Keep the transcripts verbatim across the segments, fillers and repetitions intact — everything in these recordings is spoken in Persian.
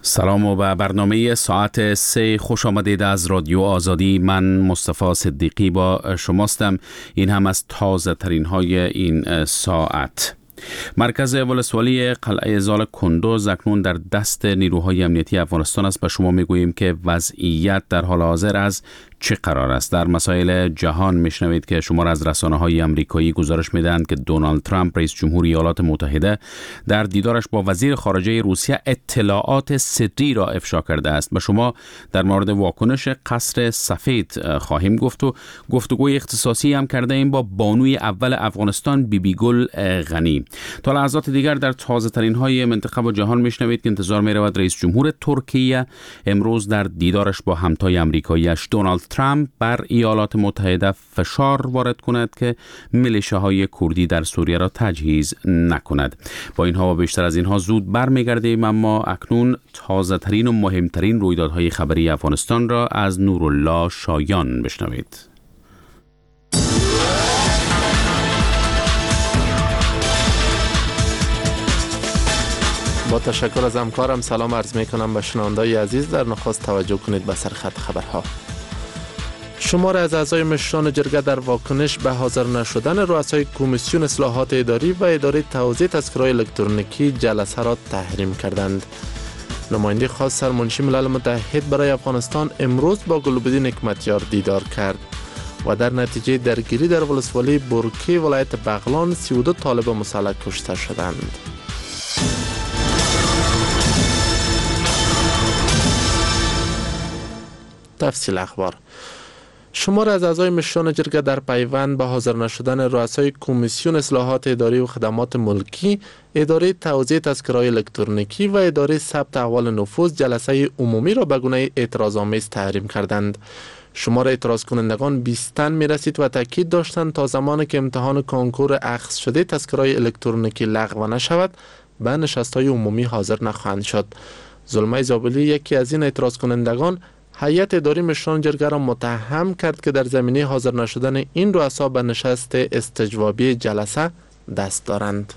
سلام و به برنامه ساعت سه خوش آمدید از رادیو آزادی. من مصطفی صدیقی با شماستم. این هم از تازه ترین های این ساعت. مرکز ولسوالی قلعه زال کندوز اکنون در دست نیروهای امنیتی افغانستان است و شما میگوییم که وضعیت در حال حاضر از چه قرار است؟ در مسائل جهان میشنوید که شمار از رسانه‌های آمریکایی گزارش میدهند که دونالد ترامپ رئیس جمهور ایالات متحده در دیدارش با وزیر خارجه روسیه اطلاعات سری را افشا کرده است و شما در مورد واکنش قصر سفید خواهیم گفت و گفتگوی اختصاصی هم کرده ایم با بانوی اول افغانستان بیبی گل غنی. تا لحظات دیگر در تازه ترین های منطقه و جهان میشنوید که انتظار می رود رئیس جمهور ترکیه امروز در دیدارش با همتای آمریکایی‌اش دونالد ترامپ بر ایالات متحده فشار وارد کند که میلیشیاهای کردی در سوریه را تجهیز نکند. با اینها و بیشتر از اینها زود برمیگردیم، اما اکنون تازه ترین و مهمترین رویدادهای خبری افغانستان را از نورالله شایان بشنوید. با تشکر از همکارم سلام عرض می کنم به شنوندگان عزیز. در نخست توجه کنید به سرخط خبرها. شمار از اعضای مشران جرگه در واکنش به حاضر نشدن رؤسای کمیسیون اصلاحات اداری و اداره توزیع تذکره‌های الکترونیکی جلسه را تحریم کردند. نماینده خاص سرمنشی ملل متحد برای افغانستان امروز با گلبدین حکمتیار دیدار کرد و در نتیجه درگیری در ولسوالی برکی ولایت بغلان سی و دو طالب مسلح کشته شدند. تفصیل اخبار. شمار از اعضای مشران جرگه در پیوند به حاضر نشدن رؤسای کمیسیون اصلاحات اداری و خدمات ملکی، اداره توزیع تذکره‌های الکترونیکی و اداره ثبت احوال نفوذ جلسه عمومی را به گونه اعتراض‌آمیز تحریم کردند. شمار اعتراض کنندگان بیست تن می رسید و تاکید داشتند تا زمانی که امتحان کنکور اخذ شده تذکره‌های الکترونیکی لغو نشود به نشست‌های عمومی حاضر نخواهند شد. زلمه زابلی، یکی از این اعتراض کنندگان، هیئت اداری مشران جرگه را متهم کرد که در زمینه حاضر نشدن این رؤسا به نشست استجوابی جلسه دست دارند.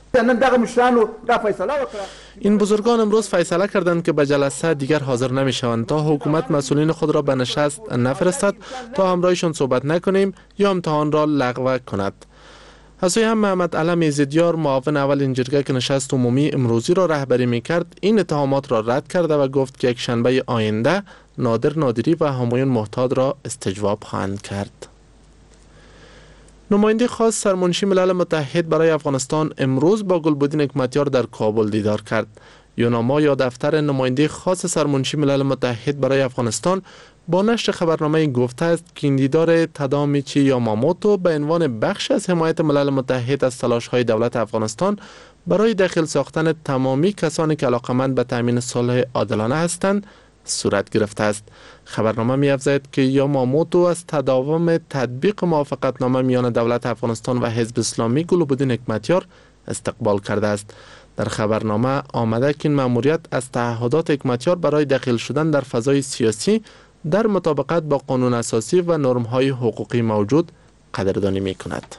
این بزرگان امروز فیصله کردند که به جلسه دیگر حاضر نمی شوند تا حکومت مسئولین خود را به نشست نفرستد تا همراهشان صحبت نکنیم یا امتحان را لغو کند. از سوی هم محمد علم ایزدیار، معاون اول این جرگه که نشست عمومی امروزی را رهبری می کرد، این اتهامات را رد کرده و گفت که یک شنبه آینده نادر نادری و همایون محتاط را استجواب خواهند کرد. نماینده خاص سرمنشی ملل متحد برای افغانستان امروز با گلبدین حکمتیار در کابل دیدار کرد. یوناما یا دفتر نماینده خاص سرمنشی ملل متحد برای افغانستان با نشر خبرنامه گفته است که این دیدار تادامیچی یاماموتو به عنوان بخش از حمایت ملل متحد از تلاش‌های دولت افغانستان برای داخل ساختن تمامی کسانی که علاقمند به تامین صلح عادلانه هستند صورت گرفته است. خبرنامه می‌افزاید که یاماموتو از تداوم تطبیق موافقتنامه میان دولت افغانستان و حزب اسلامی گلبدین حکمتیار استقبال کرده است. در خبرنامه آمده که این مأموریت از تعهدات حکمتیار برای داخل شدن در فضای سیاسی در مطابقت با قانون اساسی و نرم‌های حقوقی موجود قدردانی می‌کند.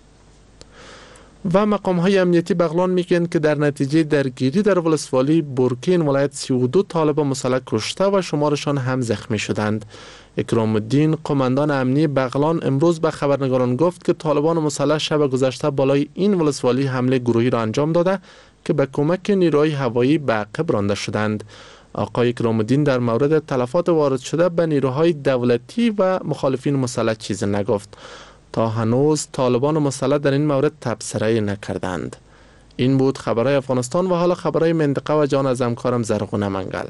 و مقام‌های امنیتی بغلان میگن که در نتیجه درگیری در ولسوالی برکی این ولایت سی و دو طالب مسلح کشته و شمارشان هم زخمی شدند. اکرام الدین، قماندان امنی بغلان، امروز به خبرنگاران گفت که طالبان مسلح شب گذشته بالای این ولسوالی حمله گروهی را انجام داده که به کمک نیروهای هوایی به عقب رانده شدند. آقای اکرام الدین در مورد تلفات وارد شده به نیروهای دولتی و مخالفین مسلح چیزی نگفت. تا هنوز طالبان مسلح در این مورد تبصره نکردند. این بود خبرهای افغانستان و حالا خبرهای منطقه و جان از همکارم زرغونه منگل.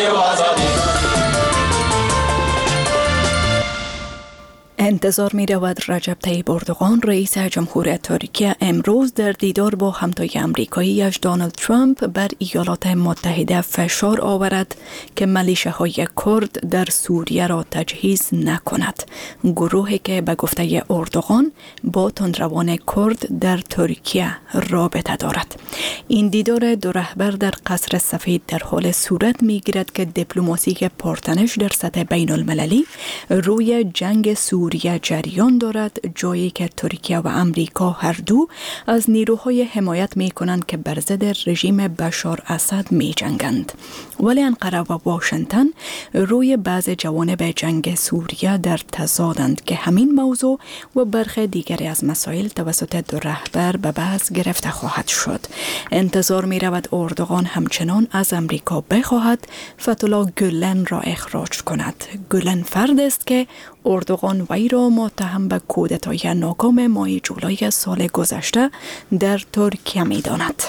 انتظار می رود رجب طیب اردوغان رئیس جمهور ترکیه امروز در دیدار با همتای آمریکایی‌اش دونالد ترامپ بر ایالات متحده فشار آورد که میلیشیاهای کرد در سوریه را تجهیز نکند. گروهی که به گفته اردوغان با تندروان کرد در ترکیه رابطه دارد. این دیدار دو رهبر در قصر سفید در حال صورت می گیرد که دیپلماسی پرتنش در سطح بین المللی روی جنگ سوریه سوریه جریان دارد، جایی که ترکیه و امریکا هر دو از نیروهای حمایت می کنند که بر ضد رژیم بشار اسد می جنگند. ولی انقره و واشنگتن روی بعض جوانب جنگ سوریه در تضادند که همین موضوع و برخی دیگری از مسائل توسط دو رهبر به بحث گرفته خواهد شد. انتظار می رود اردوغان همچنان از امریکا بخواهد فتولا گولن را اخراج کند. گولن فرد است که اردوغان وی را متهم به کودتای ناکام ماه جولای سال گذشته در ترکیه می داند.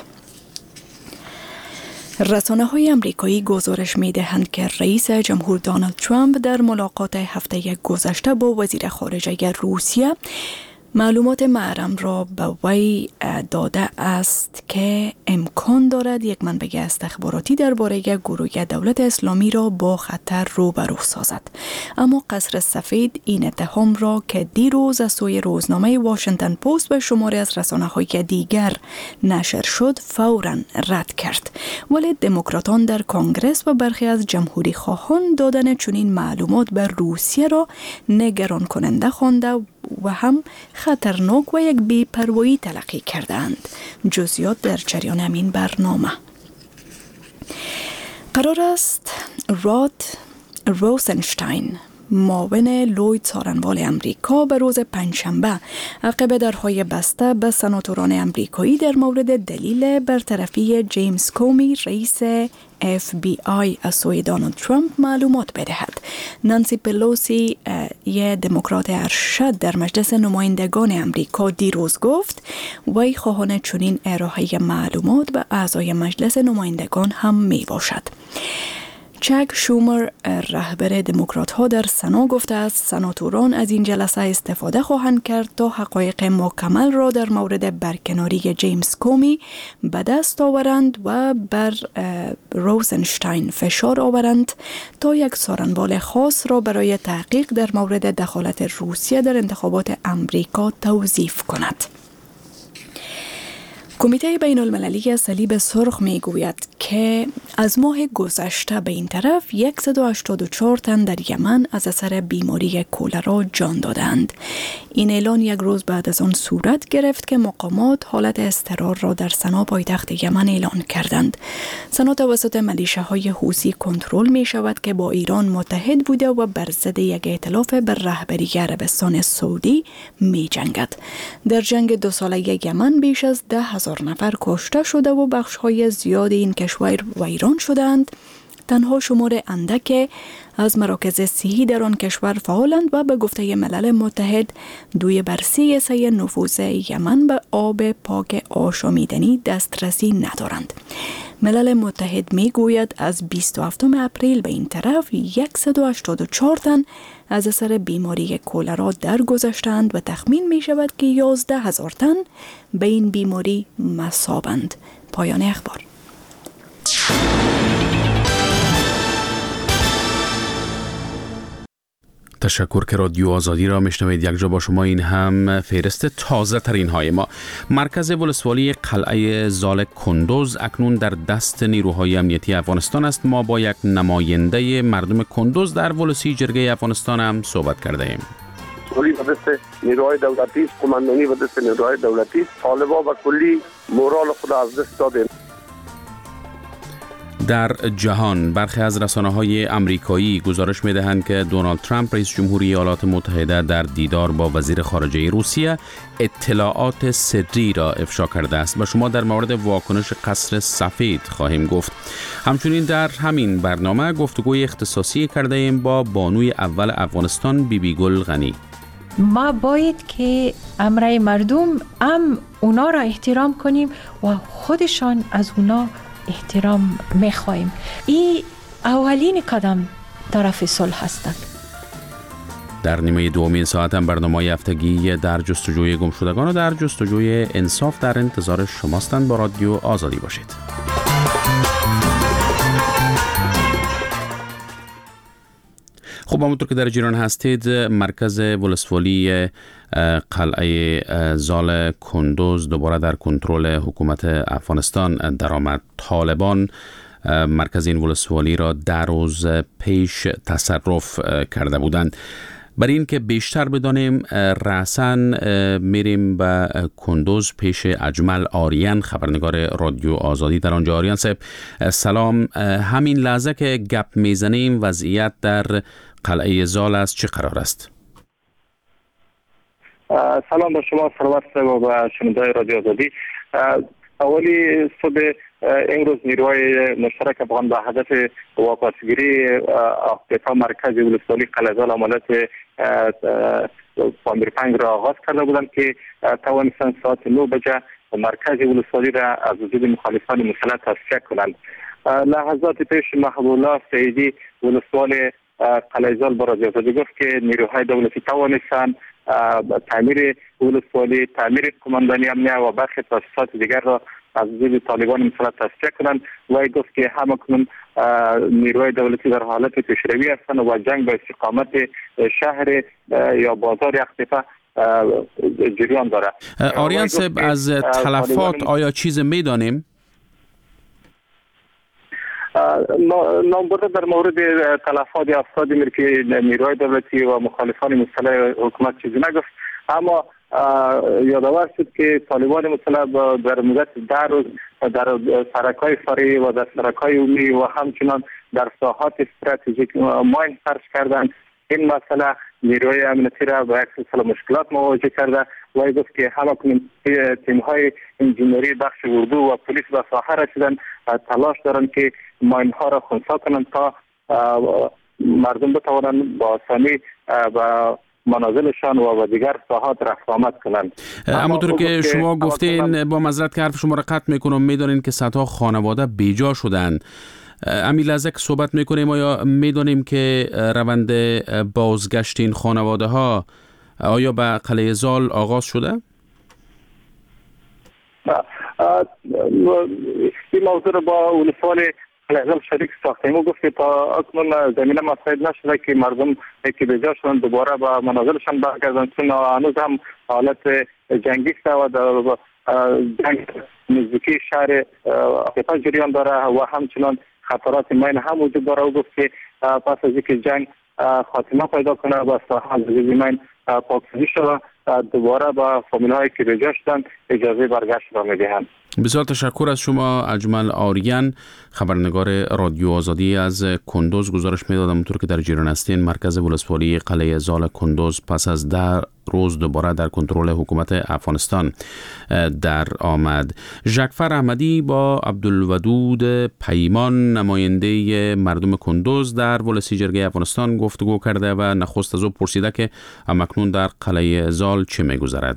رسانه های امریکایی گزارش می دهند که رئیس جمهور دونالد ترامپ در ملاقات هفته گذشته با وزیر خارجه روسیه معلومات محرم را به وی داده است که امکان دارد یک منبع استخباراتی درباره گروه دولت اسلامی را با خطر روبرو سازد. اما قصر سفید این اتهام را که دیروز از سوی روزنامه واشنگتن پست به شماری از رسانه‌های دیگر نشر شد فوراً رد کرد. ولی دموکراتان در کنگره و برخی از جمهوری خواهان دادن چنین معلومات به روسیه را نگران کننده خوانده و هم خطرناک و یک بی‌پروایی تلقی کردند. جزئیات در جریان همین برنامه. قرار است راد روزنشتاین معاون لوید سارنوال امریکا به روز پنجشنبه عقب درهای بسته به سناتوران امریکایی در مورد دلیل برطرفی جیمز کومی رئیس اف بی آی از سوی دونالد ترامپ معلومات بدهد. نانسی پلوسی یه دموکرات ارشد در مجلس نمایندگان امریکا دیروز گفت وی خواهان چنین ارائه معلومات به اعضای مجلس نمایندگان هم می باشد. چک شومر رهبر دموکرات ها در سنا گفته است سناتوران از این جلسه استفاده خواهند کرد تا حقایق مکمل را در مورد برکناری جیمز کومی به دست آورند و بر روزنشتاین فشار آورند تا یک سارنوال خاص را برای تحقیق در مورد دخالت روسیه در انتخابات امریکا توظیف کند. کمیته بین المللی صلیب سرخ می گوید که از ماه گذشته به این طرف صد و هشتاد و چهار تن در یمن از اثر بیماری کولرا جان دادند. این اعلان یک روز بعد از آن صورت گرفت که مقامات حالت اضطرار را در سنا پایتخت یمن اعلان کردند. سنا توسط میلیشه‌های حوثی کنترل می شود که با ایران متحد بوده و بر ضد یک ائتلاف بر رهبری عربستان سعودی می جنگد. در جنگ دو ساله یمن بیش از ده هزار نفر کشته شده و بخش‌های زیاد این کشور ویران شدند. تنها شمار اندک از مراکز صحی در آن کشور فعالند و به گفته ملل متحد دوی بر سی سه نفوذ یمن به آب پاک آشامیدنی دسترسی ندارند. ملل متحد می گوید از بیست و هفتم اپریل به این طرف صد و هشتاد و چهار تن از اثر بیماری کولرا درگذشتند و تخمین می شود که یازده هزار تن به این بیماری مصابند. پایان اخبار. تشکر که رادیو آزادی را میشنوید. یک جا با شما این هم فهرست تازه ترین های ما. مرکز ولسوالی قلعه زال کندوز اکنون در دست نیروهای امنیتی افغانستان است. ما با یک نماینده مردم کندوز در ولسی جرگه افغانستان هم صحبت کرده ایم. کلی به دست نیروهای دولتی است، قماندانی به دست نیروهای دولتی است. طالبان و کلی مورال خود از دست دادند. در جهان برخی از رسانه‌های آمریکایی گزارش می‌دهند که دونالد ترامپ رئیس جمهوری ایالات متحده در دیدار با وزیر خارجه روسیه اطلاعات سری را افشا کرده است و شما در مورد واکنش قصر سفید خواهیم گفت. همچنین در همین برنامه گفتگوی اختصاصی کرده ایم با بانوی اول افغانستان بی بی گل غنی. ما باید که امرای مردم هم اونا را احترام کنیم و خودشان از اونا احترام میخوایم. این اولین قدم طرف صلح هستند. در نیمه دومین ساعت هم برنامه هفتگی در جستجوی گمشدگان و در جستجوی انصاف در انتظار شماستند. با رادیو آزادی باشید. خب همونطور که در جریان هستید، مرکز ولسوالی قلعه زال کندوز دوباره در کنترل حکومت افغانستان درآمد. طالبان مرکز این ولسوالی را در روز پیش تصرف کرده بودند. برای این که بیشتر بدانیم رأساً میریم به کندوز پیش اجمل آریان، خبرنگار رادیو آزادی در آنجا. آریان صاحب سلام. همین لحظه که گپ میزنیم وضعیت در قلعه زال است، چه قرار است؟ سلام به شما سروت صاحب و به شنونده‌های رادیو آزادی. اولی صبح امروز نیروهای مشترک افغان به هدف واپسگیری دفاع مرکزی ولسوالی قلعه زال عملیات پامیرپنگ را آغاز کرده بودند که توانستند ساعت نه بجه مرکز ولسوالی را از وجود مخالفان مسلح تصفیه کنند. لحظات پیش محبوب الله سعیدی ولسوال قلعه زال به رادیو آزادی گفت که نیروهای دولتی توانستند تعمیر ولسوالی، تعمیر قماندانی امنیه و برخی تاسیسات دیگر را از وجود طالبان مسلح تصفیه کنند. و گفت که همکنون نیروهای دولتی در حالت پیشروی هستند و جنگ به استقامت شهر یا بازار اختفا جریان دارد. آریان صاحب از تلفات آیا چیز میدانیم؟ نامبرده در مورد تلفات افرادی میره که نیروهای دولتی و مخالفان مسلح حکومت چیزی نگفت، اما یادآور شد که طالبان مسلح در مدت ده روز در سرک‌های فرعی و در سرک‌های عمومی و همچنان در ساحات استراتژیک ماین خرج کردند. این مسئله نیروی امنیتی را با یک سلسله مشکلات مواجه کرده و گفت که همکنون تیم‌های انجینری بخش اردو و پلیس به ساحه رسیدند، تلاش دارند که ماین ها را خنثی کنند تا مردم بتوانند با آسانی و منازلشان و دیگر ساحات رفت آمد کنند. همونطور که شما گفتین، با معذرت که حرف شما را قطع میکنم، میدانین که صدها خانواده بیجا شدند. امی لحظه که صحبت میکنیم آیا میدانیم که روند بازگشت این خانواده ها آیا به قلعه زال آغاز شده؟ این موضوع را با ولسوال قلعه زال شریک ساختیم و گفت که تا اکنون زمینه مساعد نشده که مردم که بیجا شدن دوباره به منازلشان برگردند، چون هنوز هم حالت جنگی است و در جنگ نزدیکی شهر اختفا جریان داره و همچنان خطرات ماین هم وجود داره. و گفت که پس از اینکه جنگ خاتمه پیدا کنه و ساحه از ماین پاکسازی شده، دوباره با فامیل هایی که بیجا شدن اجازه برگشت را میدهند. بسیار تشکر از شما اجمل آریان، خبرنگار رادیو آزادی از کندوز. گزارش میدادم اونطور که در جریان هستین مرکز ولسوالی قلعه زال کندوز پس از ده روز دوباره در کنترل حکومت افغانستان در آمد. ژکفر احمدی با عبدالودود پیمان، نماینده مردم کندوز در ولسی جرگه افغانستان گفتگو کرده و نخست از او پرسیده که همکنون در قلعه زال چه میگذرد.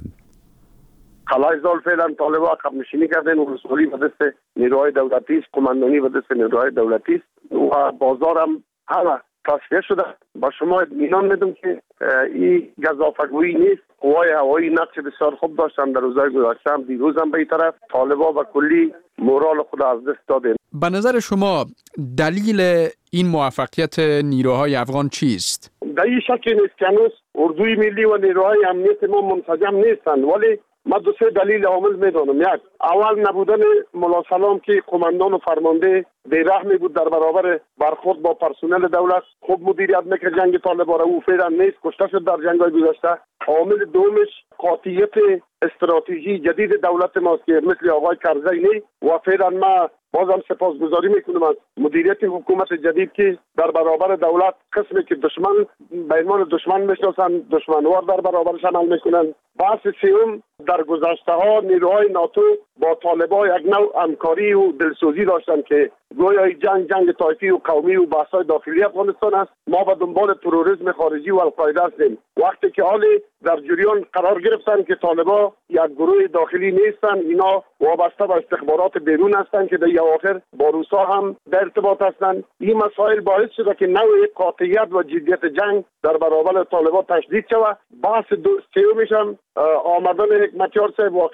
قلعه زال فعلا طالبان عقب نشینی کردن، ولسوالی به دست نیروهای دولتی است، قماندانی به دست نیروهای دولتی است و بازار هم همه تصفیه شده. با شما اطمینان میدم که این گزافه‌گویی نیست. قوای هوایی نقش بسیار خوب داشتن در روزهای گذشته، هم دیروز هم به این طرف طالبان و کلی مورال خود از دست دادن. به نظر شما دلیل این موفقیت نیروهای افغان چیست؟ در این شک نیست که هنوز اردوی ملی و نیروهای امنیت ما منسجم نیستند، ولی ما دو سه دلیل عامل میدونم. یک، اول نبودن ملا سلام که قماندان و فرمانده بی‌رحمی بود در برابر برخورد با پرسنل دولت، خوب مدیریت میکرد جنگ طالبان را. او فعلا نیست، کشته شد در جنگ‌های گذشته. عامل دومش قاطعیت استراتژی جدید دولت ماست که مثل آقای کرزی و فعلا ما بازم سپاسگزاری میکنم از مدیریت حکومت جدید که در برابر دولت قسمی که دشمن به عنوان دشمن میشناسن دشمنوار در برابرش عمل میکنن. بحث سوم، در گذشته ها نیروهای ناتو با طالبان یک نوع همکاری و دلسوزی داشتن که گویا جنگ جنگ طایفی و قومی و بحث‌های داخلی افغانستان است. ما به دنبال تروریسم خارجی و القاعده هستیم. وقتی که حالی در جریان قرار گرفتن که طالبان یک گروه داخلی نیستن، اینا وابسته به استخبارات بیرون هستند که در اواخر با روسا هم در ارتباط هستند. این مسائل باعث شده که نوع قاطعیت و جدیت جنگ در برابر طالبان تشدید شود. بحث دوستیومش هم آمدن حکمتیار صاحب واقعا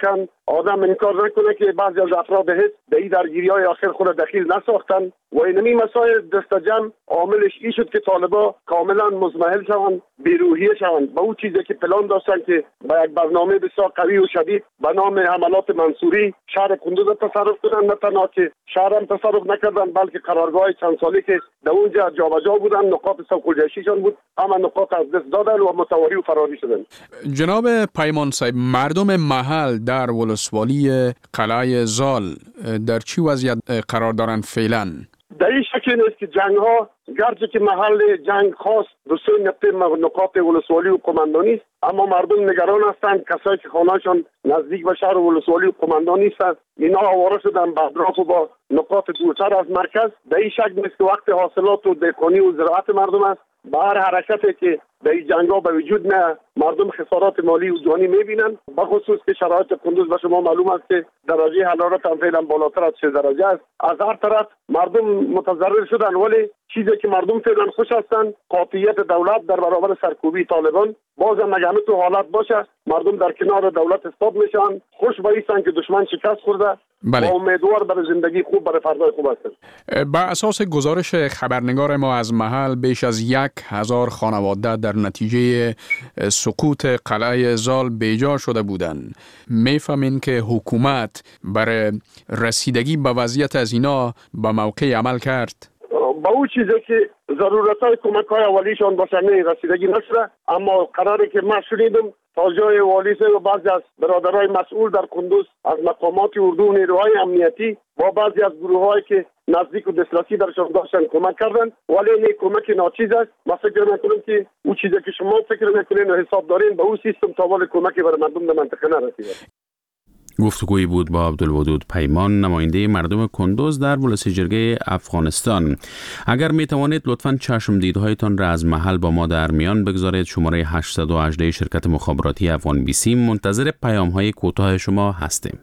آدم انکار نکنه که بعضی از افراد حزب به این درگیری‌های آخر خود دخیل نساختن و اینمی مسائل دست جمع عاملش این شد که طالبا کاملا مزمحل شوند، بیروحیه شوند به اون چیزی که پلان داشتن که با یک برنامه بسیار قوی و شدید به نام حملات منصوری شهر کندوز تصرف کنن. نه تنها که شهر هم تصرف نکردن بلکه قرارگاه چند سالی که در اونجا جابجا بودن، نقاط سوکوجشیشان بود، اما نقاط از دست دادن و متواری و فراری شدن. جناب پیمان صاحب، مردم محل در ولسوالی قلعه زال در چی وضعیت قرار دارند فعلا؟ در این شکل نیست که جنگ ها گرچه که محل جنگ خاص دو سه نقطه نقاط ولسوالی و قماندانی است، اما مردم نگران هستند. کسایی که خانه‌شان نزدیک به شهر ولسوالی و قماندانی است اینا آواره شدن به اطراف و با نقاط دورتر از مرکز. در این شکل نیست که وقت حاصلات و دهقانی و زراعت مردم است. به هر حرکتی که در این جنگ ها به وجود نه مردم خسارات مالی و جانی میبینن، بخصوص که شرایط کندوز به شما معلوم است که درجه حرارت هم فعلا بالاتر از سه درجه است. از هر طرف مردم متضرر شدن، ولی چیزی که مردم فعلا خوش هستند قاطعیت دولت در برابر سرکوبی طالبان. بازم اگر تو حالت باشه مردم در کنار دولت استاد میشن، خوش به ایستن که دشمن شکست خورده. بله. و امیدوار برای زندگی خوب برای فردای خوب هستند. بر اساس گزارش خبرنگار ما از محل بیش از یک هزار خانواده در نتیجه سقوط قلعه زال بیجا شده بودند. میفهمین که حکومت برای رسیدگی به وضعیت از اینا به موقع عمل کرد؟ با اون چیزی که ضرورت‌های کمک‌های اولیشان باشه نه رسیدگی نشده، اما قراره که ما شنیدم تا جای والیسه و بعضی از برادرای مسئول در کندوز از مقامات اردو و نیروهای امنیتی با بعضی از گروه‌هایی که نزدیک و دسترسی درشان داشتن کمک کردن، ولی این کمک ناچیز است. ما فکر می‌کنیم که اون چیزی که شما فکر می‌کنین و حساب دارین به اون سیستم تا ولی کمکی برای مردم در منطقه نرسیده. گفتگویی بود با عبدالودود پیمان، نماینده مردم کندوز در ولسوالی افغانستان. اگر می توانید لطفاً چشم دیدهایتان را از محل با ما در میان بگذارید. شماره هشتصد و هجده شرکت مخابراتی افغان بی سی منتظر پیام های کوتاه شما هستیم.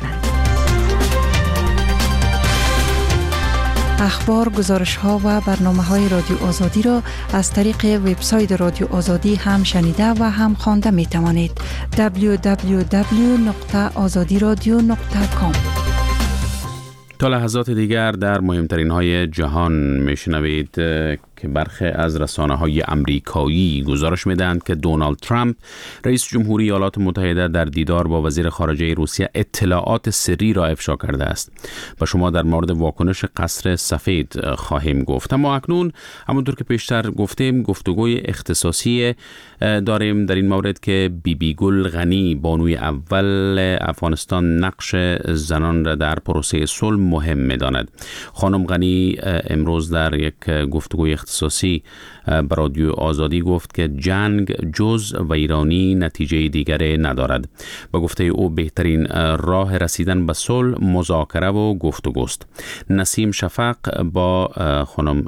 اخبار، گزارش‌ها و برنامه‌های رادیو آزادی را از طریق وبسایت رادیو آزادی هم شنیده و هم خوانده می‌توانید. دبلیو دبلیو دبلیو دات آزادی رادیو دات کام. تا لحظات دیگر در مهمترین های جهان میشنوید که برخی از رسانه‌های امریکایی گزارش میدهند که دونالد ترامپ رئیس جمهوری ایالات متحده در دیدار با وزیر خارجه روسیه اطلاعات سری را افشا کرده است. با شما در مورد واکنش قصر سفید خواهیم گفت. اما اکنون همونطور که پیشتر گفتیم گفتگوی اختصاصی داریم در این مورد که بی بی گل غنی، بانوی اول افغانستان، نقش زنان را در پروسه صلح مهم می‌داند. خانم غنی امروز در یک گفتگوی اختصاصی به رادیو آزادی گفت که جنگ جز ویرانی نتیجه دیگری ندارد. با گفته او بهترین راه رسیدن به صلح مذاکره و گفتگوست. نسیم شفق با خانم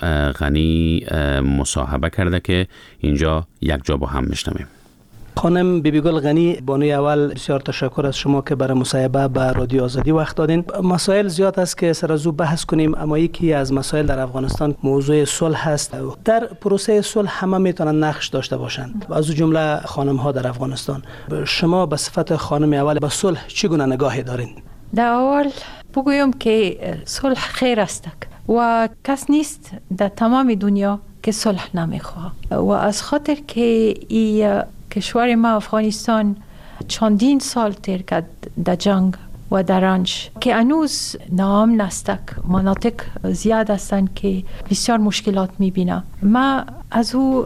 غنی مصاحبه کرده که اینجا یک جا با هم میشنویم. خانم بی بی گل غنی، بانوی اول، بسیار تشکر از شما که برای مصاحبه به رادیو آزادی وقت دادین. مسائل زیاد است که سر از او بحث کنیم، اما یکی از مسائل در افغانستان موضوع صلح است. در پروسه صلح همه میتونن نقش داشته باشند، از او جمله خانم ها در افغانستان. شما به صفت خانم اول به صلح چگونه نگاهی دارین؟ در اول بگویم که صلح خیر است و کس نیست در تمام دنیا که صلح نمیخواه و از خاطر که ای کشور ما افغانستان چندین سال تیر کرد در جنگ و در رنج که هنوز نام نستک مناطق زیاد هستند که بسیار مشکلات میبینم. ما از او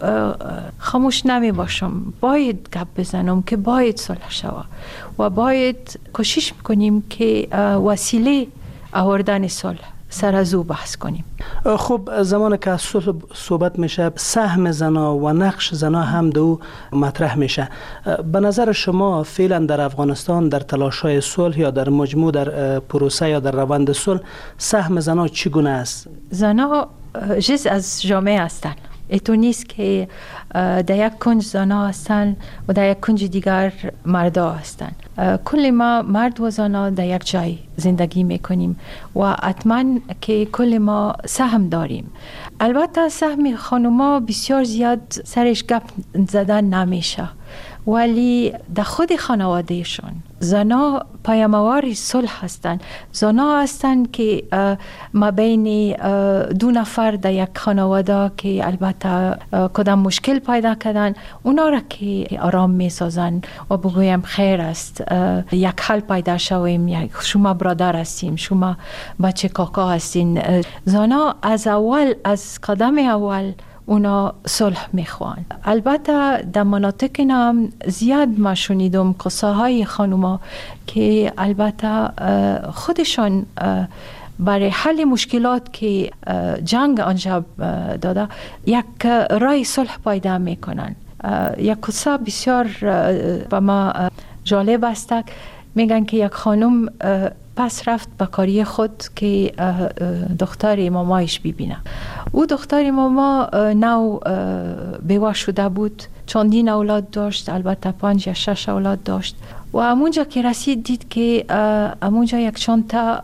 خاموش نمی باشم، باید گپ بزنم که باید صلح شود و باید کوشش میکنیم که وسیله آوردن صلح سر از او بحث کنیم. خب زمان که از صلح صحبت میشه، سهم زنا و نقش زنا هم دو مطرح میشه. به نظر شما فعلا در افغانستان در تلاش‌های صلح یا در مجموع در پروسه یا در روند صلح سهم زنا چگونه است؟ زنا جزء از جامعه هستند. ایتو نیست که در یک کنج زنا هستند و در یک کنج دیگر مردا هستند. کل ما مرد و زنا در یک جای زندگی میکنیم و حتما که کل ما سهم داریم. البته سهم خانوما بسیار زیاد سرش گپ زدن نمیشه ولی در خود خانوادهشون زنا پیام‌آور صلح هستند. زنا هستند که ما بین دو نفر در یک خانواده که البته کدام مشکل پیدا کردن اونا را که آرام می سازن و بگویم خیر است، یک حل پیدا شویم، یک شما برادر هستیم، شما بچه کاکا هستین. زنا از اول از قدم اول اونا صلح میخوان. البته در مناطق نام زیاد ما شنیدم قصه های خانوما که البته خودشان برای حل مشکلات که جنگ آنجا داده یک رای صلح پیدا میکنن. یک قصه بسیار به ما جالب است. میگن که یک خانم پس رفت به کاری خود که دختر مامایش ببینه. او دختر ماما نو بیوه شده بود، چندین اولاد داشت، البته پنج یا شش اولاد داشت و امونجا که رسید دید که امونجا یک چند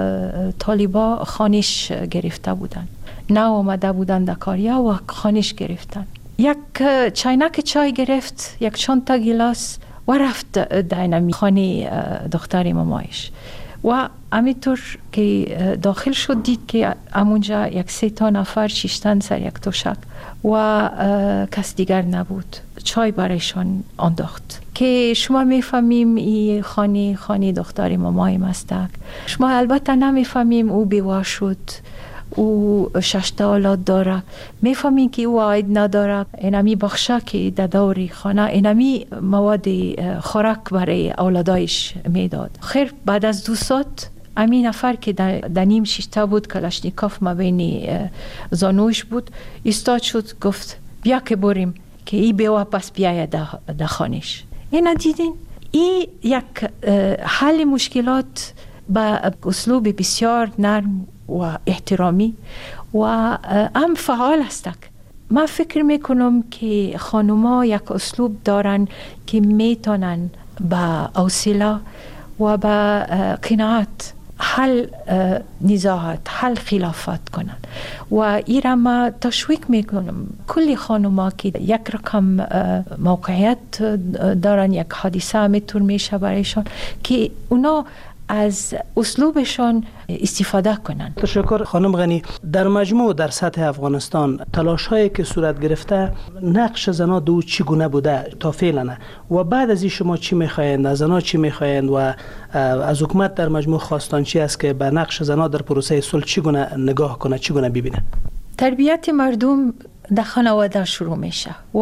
طالبا خانش گرفته بودن، نو آمده بودن در کاریه و خانش گرفتن. یک چاینک چای گرفت، یک چند تا گلاس و رفت در خانه دختر مامایش و همینطور که داخل شد دید که امونجا یک سه تا نفر شیشتن سر یک توشک و کس دیگر نبود. چای برایشان انداخت که شما میفهمیم این خانه خانه دختر مامای مستک. شما البته نمیفهمیم او بیوه شد، او ششتا اولاد داره، میفهمیم که او عاید نداره. اینمی بخشه که در دور خانه اینمی مواد خوراک برای اولادایش میداد. خیر بعد از دو ساعت امین نفر که در نیم شیشتا بود، کلاشنیکوف ما بین زانوش بود، ایستاد شد گفت بیا که بریم که ای بیوه پس بیایه در خانش. اینا دیدین این یک حل مشکلات با اسلوب بسیار نرم و احترامی و هم فعال است. من فکر میکنم که خانوما یک اسلوب دارن که میتونن با حوصله و با قناعت حل نزاعات، حل خلافات کنن و ایرا ما تشویق میکنم کلی خانوما که یک رقم موقعیت دارن، یک حادثه میتور میشه برایشان که اونا از اسلوبشان استفاده کنند. تشکر خانم غنی. در مجموع در سطح افغانستان تلاش هایی که صورت گرفته، نقش زنان دو چگونه بوده تا فعلا و بعد از این شما چی میخواین، از زنان چی میخواین و از حکومت در مجموع خواستان چی است که به نقش زنان در پروسه صلح چگونه نگاه کنه، چگونه ببینه؟ تربیت مردم در خانواده شروع میشه و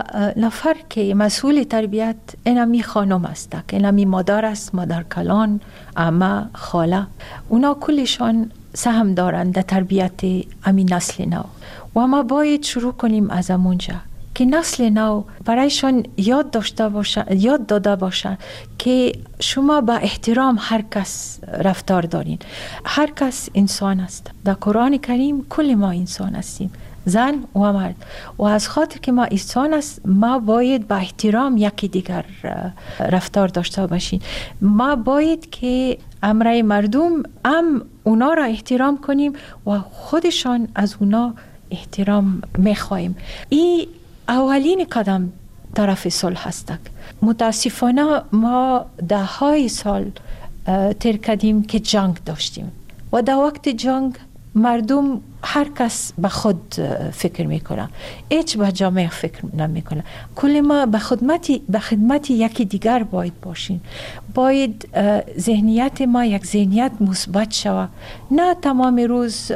نفر که مسئول تربیت اینمی خانم است، اینمی مادر است، مادر کلان، عمه، خاله. اونا کلشان سهم دارند در تربیت امی نسل نو و ما باید شروع کنیم از امونجا که نسل نو برایشان یاد داشته باشن، یاد داده باشن که شما با احترام هر کس رفتار دارین. هر کس انسان است. در قرآن کریم کل ما انسان هستیم، زن و مرد، و از خاطر که ما انسان است ما باید با احترام یکی دیگر رفتار داشته باشین. ما باید که امرای مردم هم اونا را احترام کنیم و خودشان از اونا احترام میخوایم. این اولین قدم طرف صلح هست. متاسفانه ما ده های سال تیر کردیم که جنگ داشتیم و در وقت جنگ مردم هر کس به خود فکر میکنه، هیچ به جامعه فکر نمیکنه. کل ما به خدمتی به خدمت یکی دیگر باید باشین. باید ذهنیت ما یک ذهنیت مثبت شود، نه تمام روز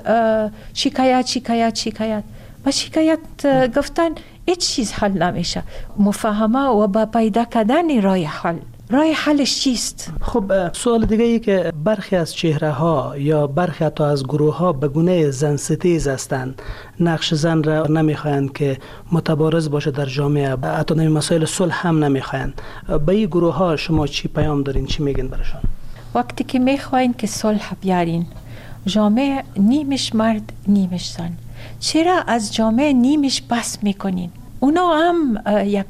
شکایت شکایت شکایت و شکایت گفتن هیچ چیز حل نمیشه. مفاهمه و با پیدا کردن راه حل. راه حلش چیست؟ خب سوال دیگه ای که برخی از چهره ها یا برخی حتی از گروه ها به گونه زن ستیز هستند، نقش زن را نمیخواین که متبارز باشه در جامعه، حتی نمی مسائل صلح هم نمیخواین. به این گروه ها شما چی پیام دارین، چی میگین برشان؟ وقتی که میخواین که صلح بیارین، جامعه نیمش مرد نیمش زن، چرا از جامعه نیمش بس میکنین؟ اونا هم یک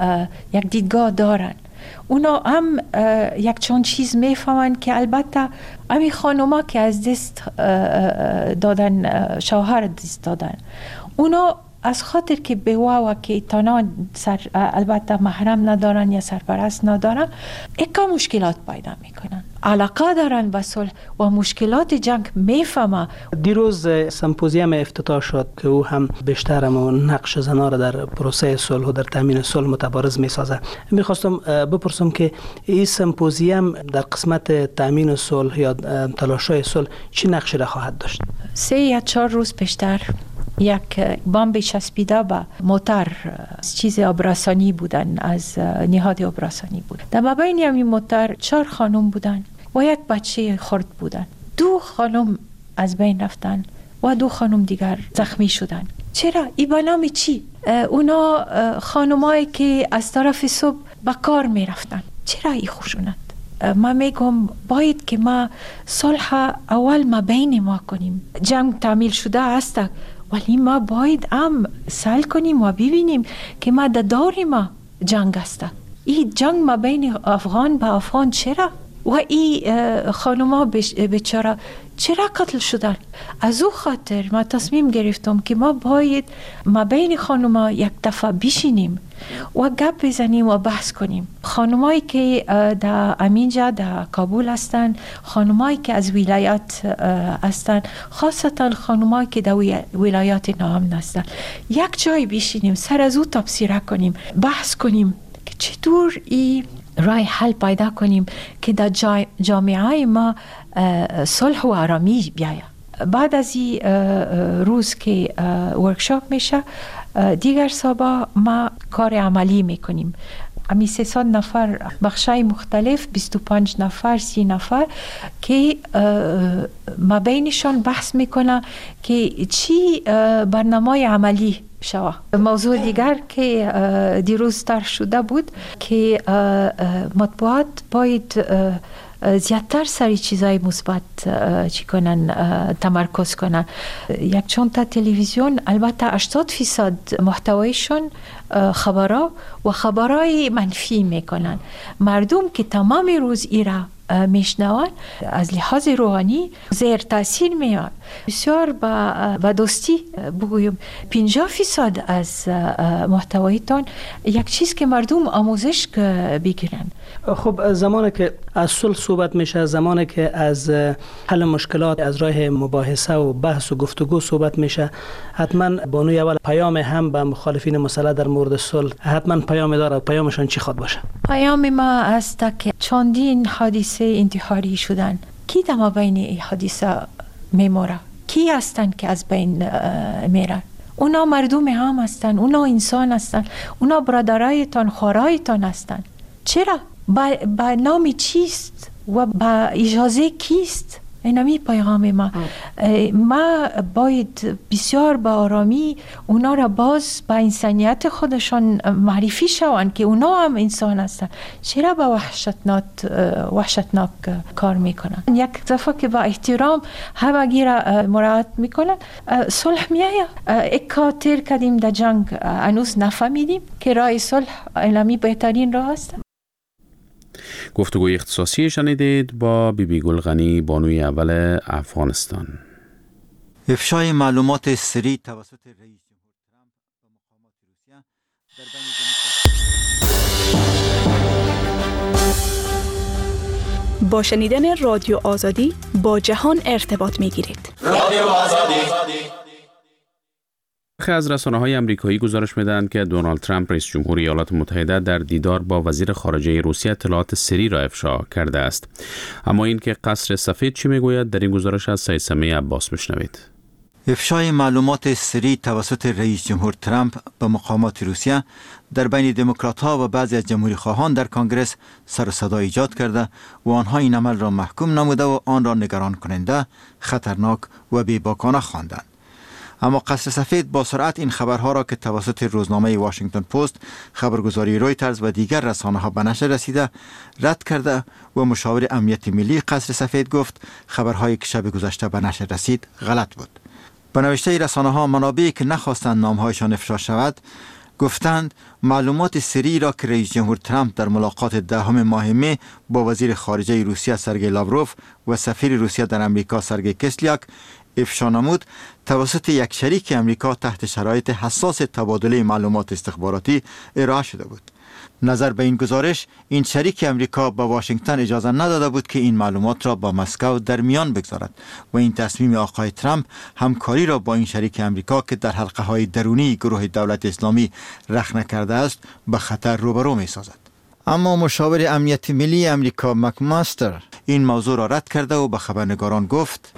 یک دیدگاه دارن، اونا هم یک چند چیز میفهمن که البته امی خانوما که از دست دادن، شوهر دست دادن، اونا از خاطر که به و که تانا سر البته محرم ندارن یا سرپرست ندارن، اکا مشکلات پیدا میکنن. علاقه دارن به صلح و مشکلات جنگ میفهمه. دیروز سمپوزیوم افتتاح شد که او هم بیشتر هم نقش زنها را در پروسه صلح و در تامین صلح متبارز میسازه. میخواستم بپرسم که این سمپوزیوم در قسمت تامین صلح یا تلاش‌های صلح چی نقشی را خواهد داشت؟ سه یا چهار روز پیشتر یک بمب چسبیده به موتر چیز آبراسانی بودن، از نهاد آبراسانی بود. در مابین همین موتر چهار خانم بودن و یک بچه خرد بودن. دو خانم از بین رفتن و دو خانم دیگر زخمی شدن. چرا؟ ای به نام چی؟ اونا خانمایی که از طرف صبح به کار می رفتن. چرا ای خشونت؟ ما میگم باید که ما صلح اول ما بین ما کنیم. جنگ تعمیل شده است، ولی ما باید هم سعی کنیم و ببینیم که ما در دور ما جنگ است. این جنگ ما بین افغان با افغان چرا؟ و این خانوما بیچاره چرا قتل شدن؟ از او خاطر ما تصمیم گرفتم که ما باید ما بین خانوما یک دفعه بشینیم و گپ بزنیم و بحث کنیم. خانمایی که در امینجا در کابل هستند، خانمایی که از ولایت هستند، خاصتا خانمایی که در ولایات نام هستند، یک جای بشینیم، سر از او تبصره کنیم، بحث کنیم که چطور این رای حل پیدا کنیم که در جامعه ما صلح و آرامی بیاید. بعد از این روز که ورکشاپ میشه، دیگر سبا ما کار عملی میکنیم. امی سیصد نفر بخشای مختلف، بیست و پنج نفر، سی نفر که ما بینشان بحث میکنه که چی برنامه عملی شوه. موضوع دیگر که دیروز طرح شده بود که مطبوعات باید زیادتر سری چیزای مثبت چی کنن، تمرکز کنن. یک چند تا تلویزیون البته هشتاد فیصد محتوایشون خبرها و خبرهای منفی میکنن. مردم که تمام روز ایرا میشنوان از لحاظ روحانی زیر تاثیر میاد. بسیار با دوستی بگویم پنجاه فیصد از محتوایتان یک چیز که مردم آموزش بگیرن. خب زمانی که از صلح صحبت میشه، زمانی که از حل مشکلات از راه مباحثه و بحث و گفتگو صحبت میشه، حتما بانوی اول پیام هم به مخالفین مسئله در مورد صلح حتما پیام داره. پیامشان چی خواد باشه؟ پیام ما است که چندین حادثه انتحاری شدن. کی در بین این حادثه میموره؟ کی هستن که از بین میرن؟ اونا مردم هم هستن، اونا انسان هستن، اونا برادرایتان، خورایتان هستن. چرا؟ با, با نام چیست و با اجازه کیست؟ اینمی پیغام ما. ما باید بسیار با آرامی اونا را باز با انسانیت خودشان معرفی شوند که اونا هم انسان هستن. چرا با وحشتناک وحشتناک کار میکنن؟ یک دفعه که با احترام همگی را مراعات میکنن، صلح میآید. اکا تیر کردیم در جنگ، هنوز نفهمیدیم که راه صلح اینمی بهترین راه است. گفتگوی اختصاصی شنیدید با بی بی گلغنی، بانوی اول افغانستان. افشای معلومات سری توسط رئیس جمهور ترامپ به مقامات روسیه در بین با شنیدن رادیو آزادی با جهان ارتباط می گیرید. رادیو آزادی. برخی از رسانه‌های آمریکایی گزارش می‌دهند که دونالد ترامپ رئیس جمهور ایالات متحده در دیدار با وزیر خارجه روسیه اطلاعات سری را افشا کرده است. اما این که قصر سفید چی میگوید، در این گزارش از سید سمیع عباس بشنوید. افشای معلومات سری توسط رئیس جمهور ترامپ به مقامات روسیه در بین دموکرات‌ها و بعضی از جمهوری خواهان در کنگره سر و صدا ایجاد کرده و آنها این عمل را محکوم نموده و آن را نگران کننده، خطرناک و بی‌باکانه خواندند. اما قصر سفید با سرعت این خبرها را که توسط روزنامه واشنگتن پست، خبرگزاری رویترز و دیگر رسانه‌ها به نشر رسیده رد کرده و مشاور امنیت ملی قصر سفید گفت خبرهایی که شب گذشته به نشر رسید غلط بود. به نوشته رسانه‌ها، منابعی که نخواستند نامهایشان افشا شود گفتند معلومات سری را که رئیس جمهور ترامپ در ملاقات دهم ماه می با وزیر خارجه روسیه سرگئی لاوروف و سفیر روسیه در امریکا سرگئی کسلیاک افشا نمود توسط یک شریک امریکا تحت شرایط حساس تبادله معلومات استخباراتی ارائه شده بود. نظر به این گزارش، این شریک امریکا به واشنگتن اجازه نداده بود که این معلومات را با مسکو در میان بگذارد و این تصمیم آقای ترامپ همکاری را با این شریک امریکا که در حلقه های درونی گروه دولت اسلامی رخنه کرده است به خطر روبرو می سازد. اما مشاور امنیت ملی امریکا مکماستر این موضوع را رد کرده و به خبرنگاران گفت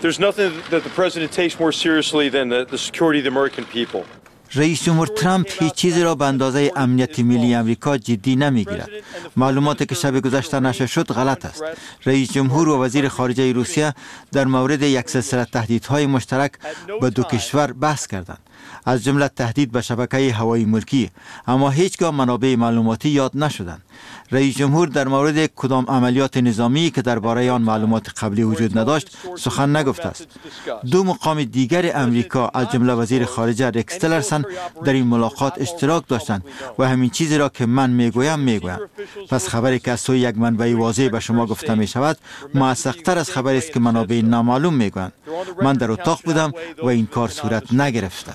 رئیس جمهور ترامپ هیچ چیزی را به اندازه امنیت ملی امریکا جدی نمیگیرد. معلوماتی که شب گذشته نشر شد غلط است. رئیس جمهور و وزیر خارجه روسیه در مورد یک سلسله تهدیدهای مشترک به دو کشور بحث کردند، از جمله تهدید به شبکه هوایی ملکی، اما هیچگاه منابع معلوماتی یاد نشدند. رئیس جمهور در مورد کدام عملیات نظامی که درباره آن معلومات قبلی وجود نداشت سخن نگفته است. دو مقام دیگر امریکا از جمله وزیر خارجه ریکس تیلرسن در این ملاقات اشتراک داشتند و همین چیزی را که من میگویم میگویم. پس خبری که از سوی یک منبع واضح به شما گفته می شود موثق‌تر از خبری است که منابع نامعلوم میگویند. من در اتاق بودم و این کار صورت نگرفته.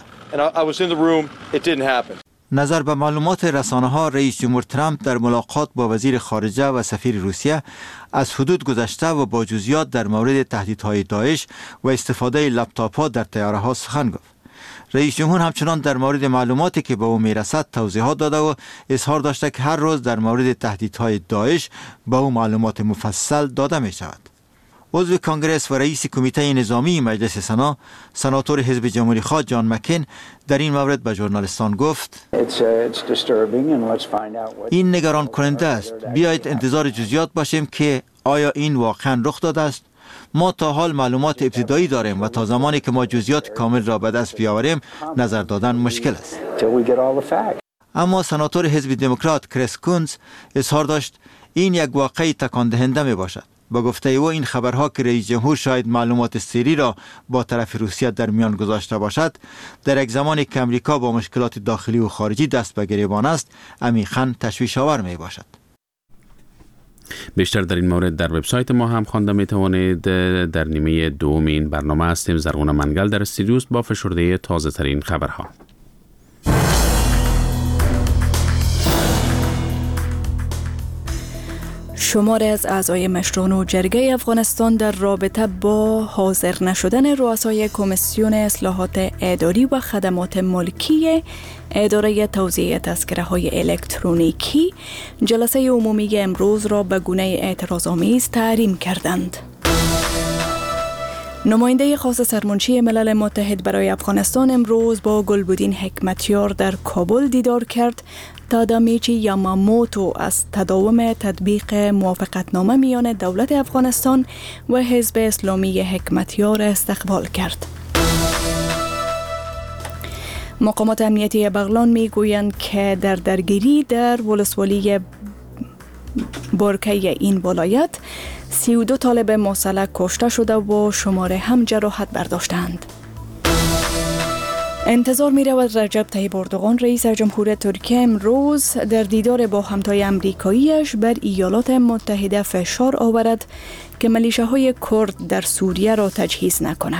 نظر به معلومات رسانه ها، رئیس جمهور ترامپ در ملاقات با وزیر خارجه و سفیر روسیه از حدود گذشته و با جزئیات در مورد تهدیدهای داعش و استفاده لپتاپ ها در طیاره ها سخن گفت. رئیس جمهور همچنان در مورد معلوماتی که به او میرسد توضیحات داده و اظهار داشته که هر روز در مورد تهدیدهای داعش به او معلومات مفصل داده می شود. عضو کانگرس و رئیس کمیته نظامی مجلس سنا، سناتور حزب جمهوری خواه جان مکین در این مورد به ژورنالیستان گفت این نگران کننده است. بیایید انتظار جزئیات باشیم که آیا این واقعا رخ داده است. ما تا حال معلومات ابتدایی داریم و تا زمانی که ما جزئیات کامل را به دست بیاوریم نظر دادن مشکل است. اما سناتور حزب دموکرات کریس کونز اظهار داشت این یک واقعه تکان دهنده می باشد. با گفته او این خبرها که رئیس جمهور شاید معلومات سری را با طرف روسیه در میان گذاشته باشد در یک زمانی که امریکا با مشکلات داخلی و خارجی دست به گریبان است عمیقاً تشویش آور می باشد. بیشتر در این مورد در وبسایت ما هم خوانده می توانید. در نیمه دوم این برنامه هستیم. زرغون منگل در استودیو با فشرده تازه ترین خبرها. شماری از اعضای مشران و جرگه افغانستان در رابطه با حاضر نشدن رؤسای کمیسیون اصلاحات اداری و خدمات ملکی اداره توزیع تذکره های الکترونیکی جلسه عمومی امروز را به گونه اعتراض‌آمیز تحریم کردند. نماینده خاص سرمنشی ملل متحد برای افغانستان امروز با گلبدین حکمتیار در کابل دیدار کرد تا تادامیچی یاماموتو از تداوم تطبیق موافقتنامه میان دولت افغانستان و حزب اسلامی حکمتیار استقبال کرد. مقامات امنیتی بغلان میگویند که در درگیری در ولسوالی برکه این ولایت سی و دو طالب مسلح کشته شده و شماره هم جراحت برداشتند. انتظار می رود رجب طیب اردوغان رئیس جمهور ترکیه امروز در دیدار با همتای امریکاییش بر ایالات متحده فشار آورد که میلیشیاهای کرد در سوریه را تجهیز نکند.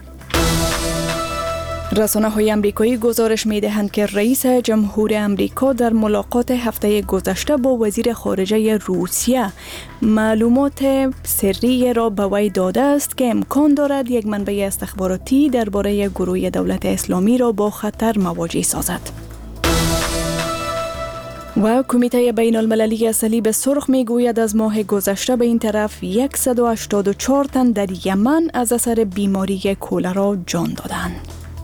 رسانه های امریکایی گزارش می دهند که رئیس جمهور امریکا در ملاقات هفته گذشته با وزیر خارجه روسیه معلومات سری را به وی داده است که امکان دارد یک منبع استخباراتی درباره گروه دولت اسلامی را با خطر مواجه سازد. و کمیته بین المللی صلیب سرخ می گوید از ماه گذشته به این طرف صد و هشتاد و چهار تن در یمن از اثر بیماری کولرا جان دادند.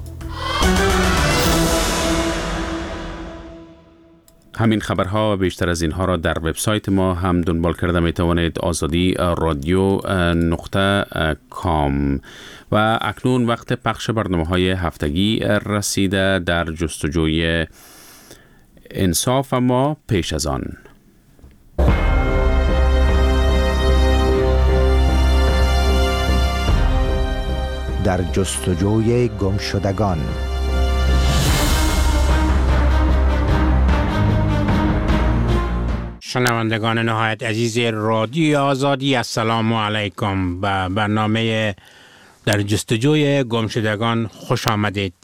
همین خبرها و بیشتر از اینها را در وبسایت ما هم دنبال کرده می توانید آزادی رادیو نقطه کام. و اکنون وقت پخش برنامه های هفتگی رسیده. در جستجوی انصاف ما پیش از آن در جستجوی گمشدگان. شنوندگان نهایت عزیز رادیو آزادی، السلام علیکم. به برنامه در جستجوی گمشدگان خوش آمدید.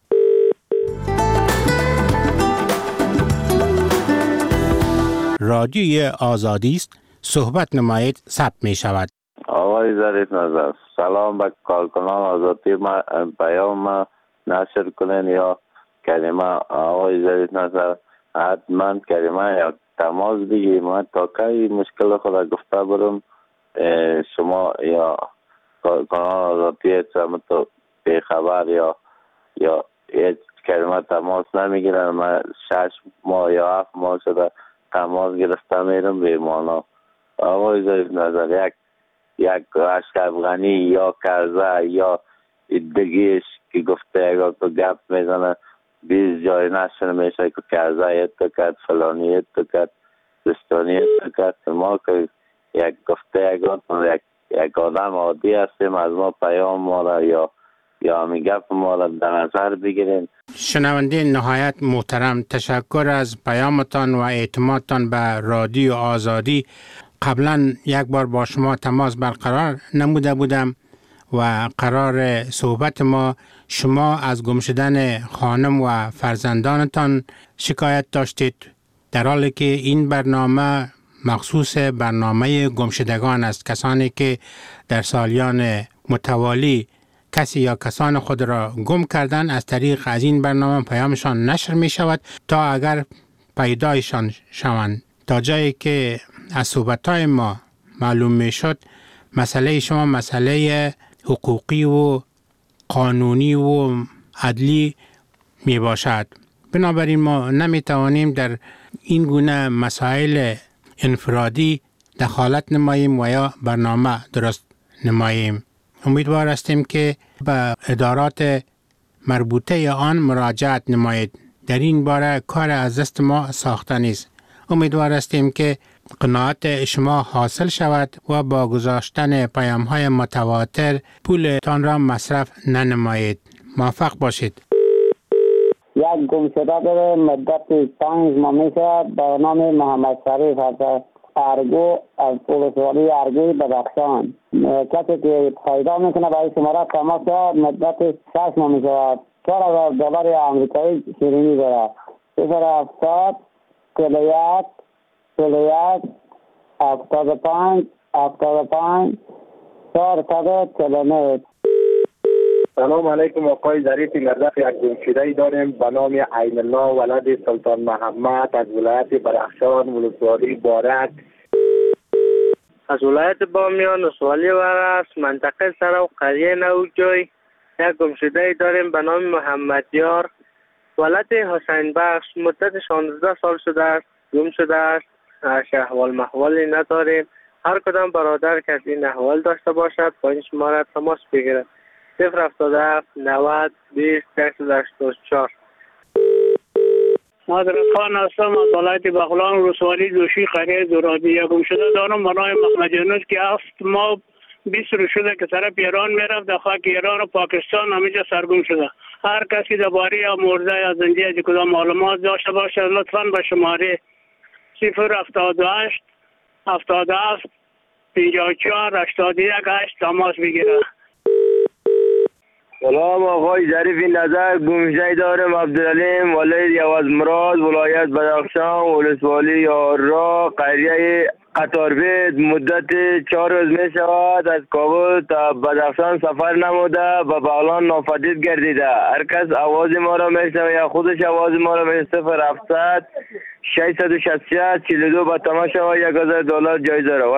رادیوی آزادی است، صحبت نمایید، ثبت می شود. آقای ظریف نظر، سلام به کارکنان آزادی. ما پیام نشر کنین یا کلمه آقای ظریف نظر حتما کلمه یا تماس بگیریم. من تا که مشکل خود گفته برم شما یا کارکنان آزادی تو به خبر یا یا هیچ کلمه تماس نمیگیرن. من شش ماه یا هفت ماه شده تماس گرفته میرم به مانا. آقای ظریف نظر یک یک اشرف غنی یا کرزه یا دیگهش که گفته اگر تو گپ میزنه بیست جای نشر میشه که کرزه ایت کرد، فلانی ایت کرد، دستانی ایت کرد. ما که یک گفته اگر تو یک, یک آدم عادی هستیم، از ما پیام ما را یا یا همی گپ ما را در نظر بگیرین. شنونده نهایت محترم، تشکر از پیامتان و اعتمادتان به رادیو آزادی. قبلا یک بار با شما تماس برقرار نموده بودم و قرار صحبت ما شما از گم شدن خانم و فرزندانتان شکایت داشتید، در حالی که این برنامه مخصوص برنامه گمشدگان است، کسانی که در سالیان متوالی کسی یا کسان خود را گم کردن. از طریق از این برنامه پیامشان نشر می شود تا اگر پیدایشان شوند. تا جایی که از صحبتهای ما معلوم می شد مسئله شما مسئله حقوقی و قانونی و عدلی می باشد. بنابراین ما نمی توانیم در این گونه مسائل انفرادی دخالت نماییم و یا برنامه درست نماییم. امیدوار هستیم که به ادارات مربوطه آن مراجعت نمایید. در این باره کار از دست ما ساخته نیست. امیدوار هستیم که قناعت شما حاصل شود و با گذاشتن پیام‌های متواتر پولتان را مصرف ننمایید. موفق باشید. یک گمشده داره مدت پنج ماه میشه به نام محمد شریف از ارگو از ولسوالی ارگوی بدخشان. کسی که پیدا میکنه برای شماره تماس مدت شش ماه میشه. چهار هزار دلار آمریکایی شیرینی داره. صفر هفتاد چهل و یک چهل و یک هفتاد و پنج هفتاد و پنج چهارصد چهل و نه. سلام علیکم آقای ظریف نظر. یک گمشده داریم به نام عین الله ولد سلطان محمد از ولایت بدخشان ولسوالی بارک. از ولایت بامیان ولسوالی ورس منطقه سر و قریه نوجوی یک گمشده داریم به نام محمد یار ولد حسین بخش. مدت شانزده سال شده است گم شده است. احوال محوالی نداریم. هر کدام برادر که این احوال داشته باشد با این شماره تماس بگیرد. صفر هفتاد و هفت نود بیست ششصد و هشتاد و چهار. حضرت خان هستم از ولایت بغلان ولسوالی دوشی قریه زرادی. یک گمشده دارم به نام محمد یونس که هفت ماه بیست رو شده که طرف ایران میرفت، در خاک ایران و پاکستان همینجا سرگم شده. هر کسی درباره یا مرده یا زنده از کدام معلومات داشته باشه لطفاً به شماره صفر هفتاد و هشت هفتاد و هفت پنجاه و چهار هشتاد و یک هشت تماس بگیره. سلام آقای ظریف نظر. گمشده دارم عبدالعلیم ولید یواز مراد ولایت بدخشان ولسوالی یارا قریه قطاربید. مدت چهار روز می شود از کابل تا بدخشان سفر نموده به بغلان ناپدید گردیده. هر کس آواز ما را میشنوه یا خودش آواز ما را میشنوه صفر هفتصد ششصد و شصت و شش چهل و دو به تماشا و یک هزار دلار جایزه را.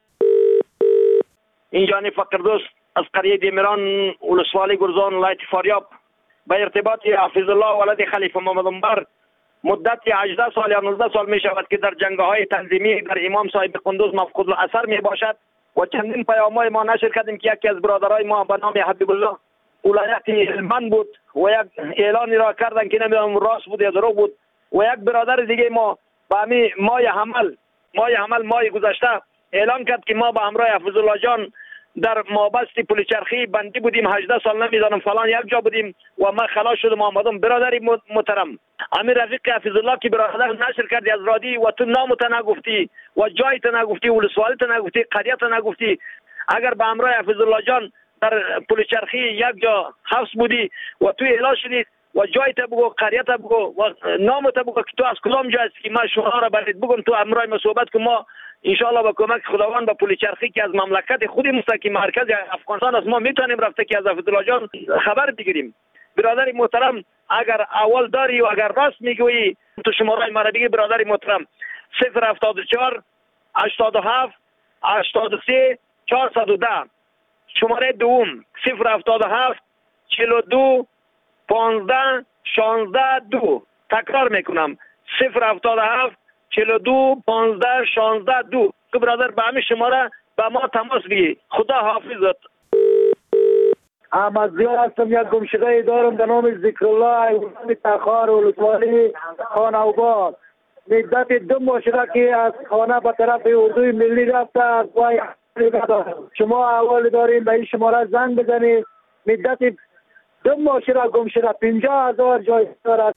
اینجانی فقردوست از قریه دیمران ولسوالی گرزان ولایت فاریاب به ارتباط حفیظ الله ولد خلیفه محمد انبر. مدت هجده سال یا نوزده سال می شود که در جنگ‌های تنظیمی در امام صاحب قندوز مفقود الاثر می باشد و چندین پیام‌های ما نشر کردیم که یکی از برادرای ما به نام حبیب الله ولایت هلمند بود و یک اعلانی را کردن که نمیدونم راست بود یا دروغ بود و یک برادر دیگه ما به همین ماه حمل ماه حمل ماه گذشته اعلان کرد که ما به همراه حفیظ الله جان در مابست پلیچرخی بندی بودیم، هجده سال نمیدانم فلان یک جا بودیم و من خلاص شدم آمدم. برادری محترم امیر رفیق حفیظ الله که برادر نشر کردی از رادی و تو نامت نگفتی و جایت نگفتی ولسوالیت نگفتی قریت نگفتی. اگر به همراه حفیظ الله جان در پل چرخی یک جا حبس بودی و تو اعلام شدی و جای تا بگو، قریه تا بگو و نام تا بگو که تو از کدام جا هستی که من شما را برید بگم تو امرای ما صحبت که ما انشاءالله با کمک خداوند با پل چرخی که از مملکت خودی مستقیم مرکز افغانستان از ما میتونیم رفته که از عبدالله جان خبر بگیریم. برادر محترم اگر اول داری و اگر راست میگویی تو شماره مرا بگی برادر محترم صفر هفتاد و چهار هشتاد و هفت هشتاد و سه چهارصد و ده. شماره دوم صفر هفتاد و هفت چهل و دو پانزده شانزده دو. تکرار میکنم صفر هفتاد و هفت چهل و دو پانزده شانزده دو. که برادر به همین شماره با ما تماس بگی. خدا حافظت. احمدزیار هستم. یک گمشده دارم به نام ذکرالله ایوان تخار ولسوالی خانوباد. مدت دو ماه شده که از خانه به طرف اردوی ملی رفته از وای شما اول داریم به این شماره زنگ بزنید. مدت دو ماه شده گمشده پنجاه هزار جای دارد.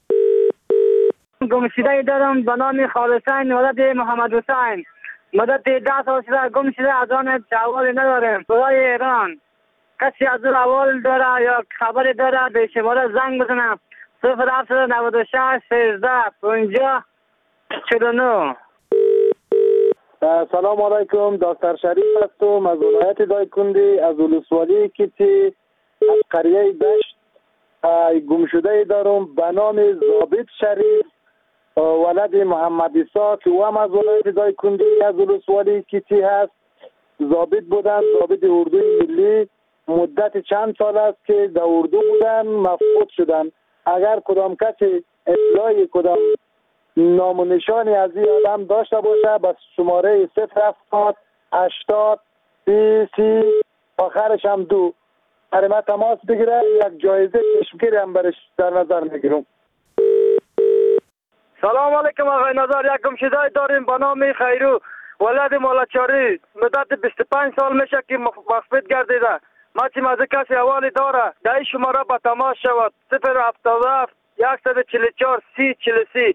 گمشده دارم به نام خالصین ولد محمد حسین. مدت ده سال شده گمشده از آن جوال ندارم. خدای ایران کسی از اون اول داره یا خبری داره به شماره زنگ بزنم. صفر هفت نود و شش سیزده پنجاه چهل و نه. سلام علیکم. دکتر شریف هستم از ولایت دایکندی از ولسوالی کیتی از قریه دشت. گمشده دارم به نام ضابط شریف ولد محمد عیسی که او هم از ولایت دایکندی از ولسوالی کیتی هست. ضابط بودن، ضابط اردوی ملی. مدت چند سال است که در اردو بودن مفقود شدن. اگر کدام کسی اطلاعی کدام نام و نشانی از این آدم داشته باشه بس شماره صفر هفتاد هشتاد سی سی آخرش هم دو برای من تماس بگیره. یک جایزه چشمگیری هم برش در نظر میگیرم. سلام علیکم آقای نظر. یک گمشده داریم به نام خیرو ولد مالچاری. مدت بیست و پنج سال میشه که مفقود گردیده. ما چیم از کسی حوالی داره در این شماره به تماس شود. صفر هفتاد و هفت صد و چهل و چهار سی چهل و سه.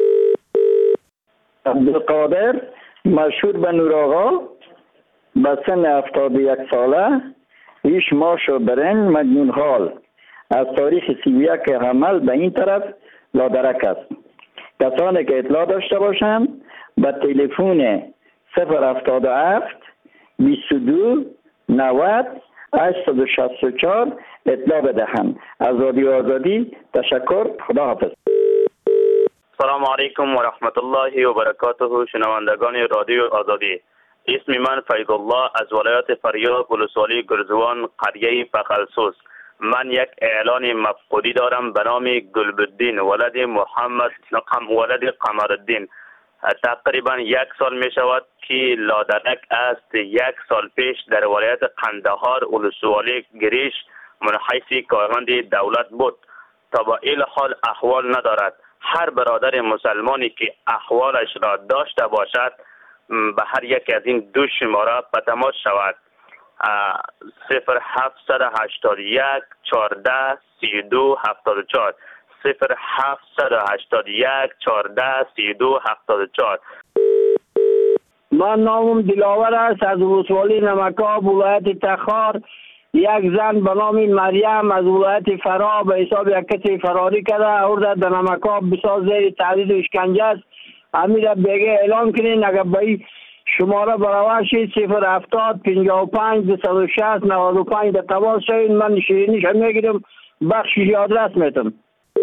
عبدالقادر مشهور به نور آقا به سن هفتاد و یک ساله. ایش ماشو برن مجنون حال از تاریخ سی و یک حمل به این طرف لادرک است. کسانی که اطلاع داشته باشند به تلفن صفر هفتاد و هفت بیست و دو نود هشتصد و شصت و چهار اطلاع بدهند. از رادیو آزادی تشکر. خدا حافظ. سلام علیکم و رحمت الله و برکاته. شنوندگان رادیو آزادی، اسم من فیض الله از ولایت فاریاب ولسوالی گرزوان قریه پخلسوس. من یک اعلان مفقودی دارم به نام گلبدین ولد محمد نقم ولد قمرالدین. تقریبا یک سال می شود که لادرک است. یک سال پیش در ولایت قندهار ولسوالی گریش منحیث کارمند دولت بود. تا با این حال احوال ندارد. هر برادر مسلمانی که احوالش را داشته باشد به هر یک از این دو شماره به تماس شود. صفر هفتصد و هشتاد و یک چهارده سی و دو هفتاد و چهار صفر هفتصد و هشتاد و یک چهارده سی و دو هفتاد و چهار. من نامم دلاور است از ولسوالی نمکاب ولایت تخار. یک زن به نام مریم از ولایت فرا به حساب یک کسی فراری کرده آورده در نمکاب بسیار زیر تعدید و اشکنجه است. امیر بیگه اعلام کنین اگر به این شماره برابر شید صفر هفتاد پنجاه و پنج دویست و شصت نود و پنج در تماس شوید. من شیرینیش هم میگیرم بخشی آدرس میتم.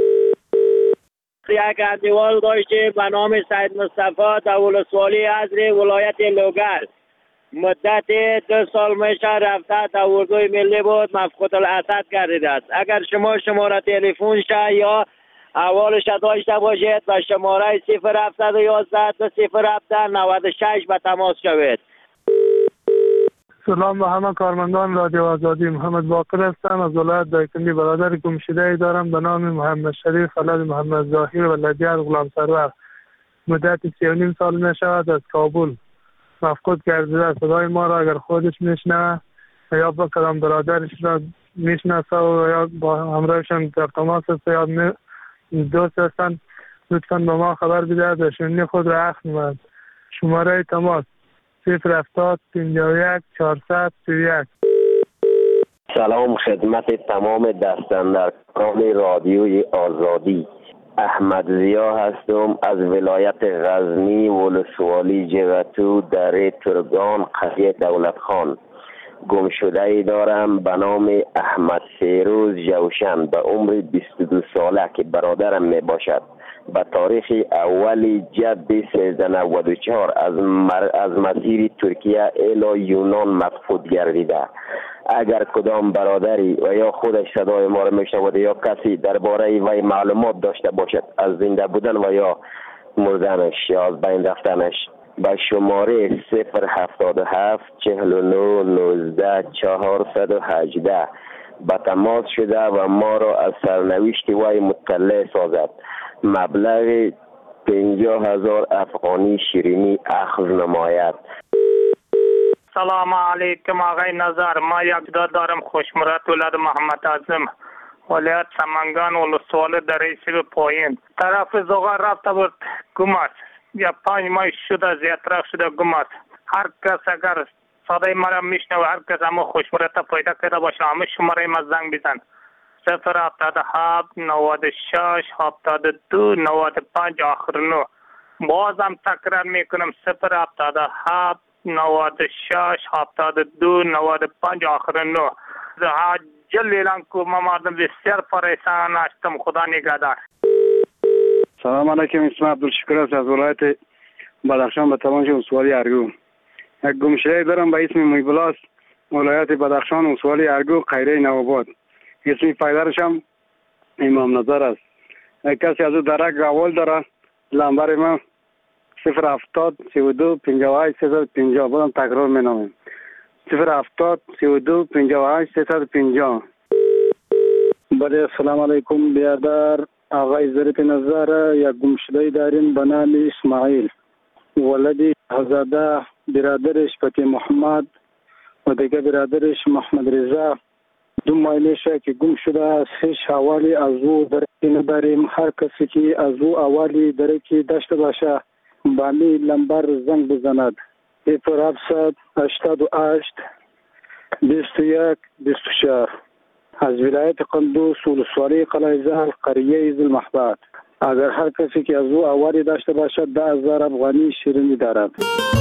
یک اردوال داشتیم به نام سید مصطفی در ولسوالی ازری ولایت لوگر. مدت دو سال میشه رفته در اردوی ملی بود مفقود الاسد گردیده است. اگر شما شماره تلفن شه یا احوالش داشته باشید و شماره صفر هفتصد و یازده دو صفر هفت نود و شش به تماس شوید. سلام به همه کارمندان رادیو آزادی. محمد باقر هستم از ولایت دایکندی. برادر گمشده دارم به نام محمد شریف ولد محمد ظاهر ولدیار غلام سرور. مدت سی و نیم سال می شود از کابل مفقود گردیده. صدای ما را اگر خودش میشنوه یا با کدام برادرش را میشناسه و یا با همراهشان در تماس است یا دوست هستند لطفاً به ما خبر بده در شنونی خود را اخذ نماید. شماره تماس صفر هفتاد پنجاه و یک چهارصد سی و یک. سلام خدمت تمام دستاندرکاران رادیوی آزادی. احمد زیا هستم از ولایت غزنی، ولسوالی جغتو، دره ترگان، قریه دولت خان. گم شده ای دارم به نام احمد فیروز جوشن به عمر بیست و دو ساله که برادرم می باشد. به تاریخ اولی جد سیزده نود و چهار از, مر... از مسیر ترکیه الی یونان مفقود گردیده. اگر کدام برادری و یا خودش صدای ما را میشنود یا کسی درباره وی معلومات داشته باشد از زنده بودن و یا مردنش یا از بین رفتنش، به شماره صفر هفتاد و هفت چهل و نه نوزده چهارصد و هجده به تماس شده و ما را از سرنوشت وی مطلع سازد. مبلغ پنجاه هزار افغانی شیرینی اخذ نماید. سلام علیکم آقای نظر، ما یک داد دارم خوشمرات ولد محمد اعظم، ولایت سمنگان، ولسوالی دره سیب پایین. طرف زغا رفته بود گم است، یا پنج ماه شده از یترک شده گم است. هر کس اگر صدای مرا میشنوه، هر کس اما خوشمرات پیدا کرده باشه همه شماره ما زنگ بزن. صفر هفتاد و هفت نود و شش هفتاد و دو نود و پنج آخر نو. بازم تکرار میکنم صفر هفتاد و هفت نود و شش هفتاد و دو نود و پنج آخر نو. عجل اعلان کو، ما مردم بسیار پریشان هستم. خدا نگهدار. سلام علیکم، اسم عبدالشکر است از ولایت بدخشان به تمام ولسوالی ارگو. یک گمشده دارم به اسم میبلاس، ولایت بدخشان، ولسوالی ارگو، خیره نوآباد. اسم پایدارش هم امام نظر است. کسی از او درک اول داره، لنبر ما صفر هفتاد سی و دو پنجاه و هشت سیصد و پنجاه. بازم تکرار مینامیم صفر هفتاد سی و دو پنجاه و هشت سیصد و پنجاه. بله السلام علیکم بیادر آقای ظریف نظر. یک گمشده داریم به نام اسماعیل، ولد هزاده، برادرش پتی محمد و دیگه برادرش محمد رضا. دو ماه میشه که گم شده است. هیچ حوالی از او درکی نداریم. هر کسی که از او حوالی درکی داشته باشه با می لنبر زنگ بزند. صفر هفتصد هشتاد و هشت بیست و یک بیست و چهار از ولایت قندوز، ولسوالی قلعه زهر، قریه ذوالمحبت. اگر هر کسی که از او حوالی داشته باشد ده هزار افغانی شیرینی دارد.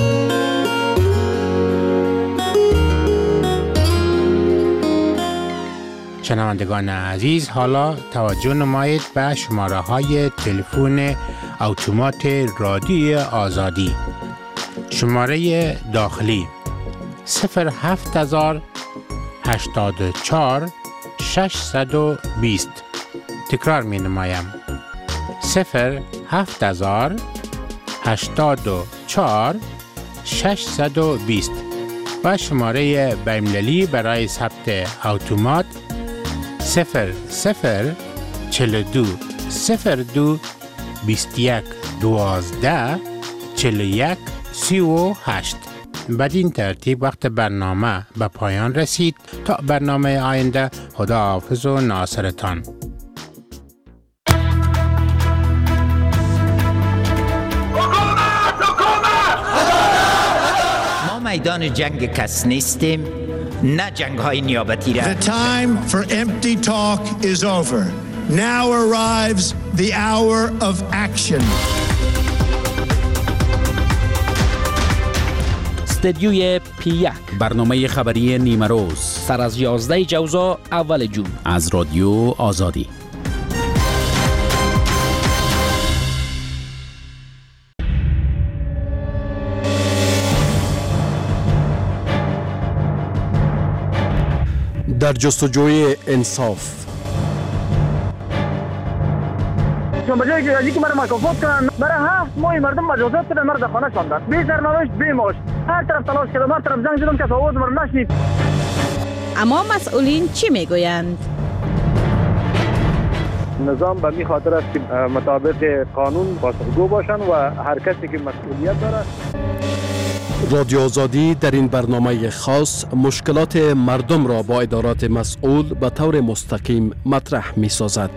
شنوندگان عزیز، حالا توجه نمایید به شماره های تلفن اتومات رادیو آزادی. شماره داخلی صفر هفت هزار هشتاد و چهار ششصد و بیست. تکرار می نمایم صفر هفت هزار هشتاد و چهار ششصد و بیست و شماره بین‌المللی برای ثبت اتومات صفر صفر چهل و دو صفر دو بیست و یک دوازده چهل و یک سی و هشت. بدین ترتیب وقت برنامه به پایان رسید. تا برنامه آینده، خدا حافظ و ناصرتان. ما میدان جنگ کس نیستیم، نه جنگ های نیابتی را. The time for empty talk is over. Now arrives the hour of action. استدیوی پی یک، برنامه خبری نیمه روز، سر از یازده جوزا اول جون، از رادیو آزادی. در جستجوی انصاف. بجایی که یکی مرا مکافات کنن، برای هفت ماه مردم مجازات کردن، مرا در خانه شاندن، بی سرنوشت بی معاش. هر طرف تلاش کردم، هر طرف زنگ زدم، کس آواز مرا نشنید. اما مسئولین چی میگویند؟ نظام به می خاطر است که مطابق قانون پاسخگو باشن و هر کسی که مسئولیت داره. رادیو آزادی در این برنامه خاص مشکلات مردم را با ادارات مسئول به طور مستقیم مطرح می سازد.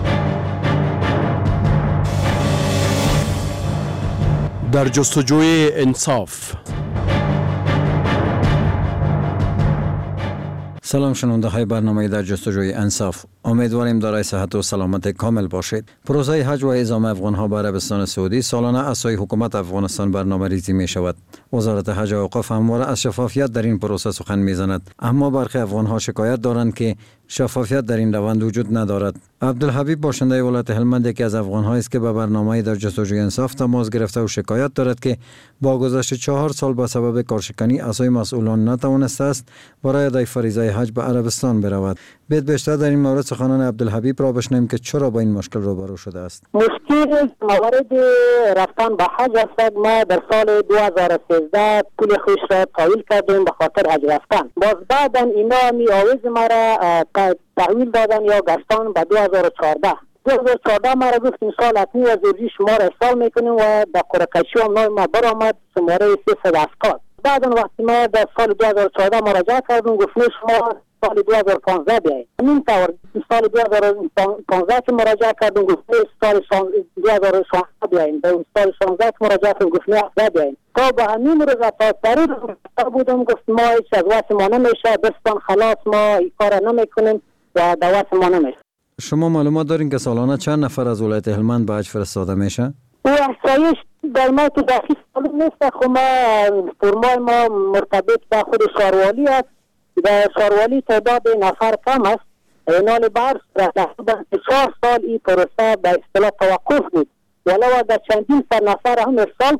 در جستجوی انصاف. سلام شنونده های برنامه در جستجوی انصاف. امیدواریم دارای صحت و سلامت کامل باشید. پروسه حج و اعزام افغان ها به عربستان سعودی سالانه از سوی حکومت افغانستان برنامه ریزی می شود. وزارت حج و اوقاف همواره از شفافیت در این پروسه سخن می زند، اما برخی افغان ها شکایت دارند که شفافیت در این روند وجود ندارد. عبدالحبیب باشنده ولایت هلمند یکی از افغان هایی است که به برنامه در جستجوی انصاف تماس گرفته و شکایت دارد که با گذشت چهار سال به سبب کارشکنی از سوی مسئولان نتوانسته است برای ادای فریضه حج به عربستان برود. بیت بیشتر در این مورد سخنان عبدالحبیب را بشنویم که چرا با این مشکل روبرو شده است. مشکل موارد رفتن به حج است. ما در سال دو هزار و سیزده پول خویش را تحویل کردیم به خاطر حج رفتن. باز بعدا اینا می آویز ما را تحویل دادن یا گشتان به دو هزار و چهارده. دو هزار و چهارده ما را گفت این سال حتمی وزیری شما را ارسال میکنیم و به قرعه‌کشی هم نام ما برآمد شماره سیصد و هفتاد. بعدا وقتی ما در سال دو هزار و چهارده مراجعه کردیم گفت شما سال دو هزار و پانزده بیایید. این طور سال دو هزار و پانزده که مراجعه کردیم گفت سال دو هزار و شانزده بیایید. در سال شانزده که مراجعه کردیم گفت هفده بیایید. تا به همین روز تا تاریخ بودم گفت ما هیچ از واسه ما نمیشه، دستان خلاص ما این کار نمیکنیم و دوات ما نمیشه. شما معلومات دارین که سالانه چند نفر از ولایت هلمند به حج فرستاده میشه؟ او احصایش در ما که دقیق معلوم نیست. خب ما فرمای ما مرتبط به خود شاروالی است. در شاروالی تعداد نفر کم است. اینال بر تقریبا چهار سال این پروسه به اصطلاح توقف بود. ولو در چندین سر نفر هم ارسال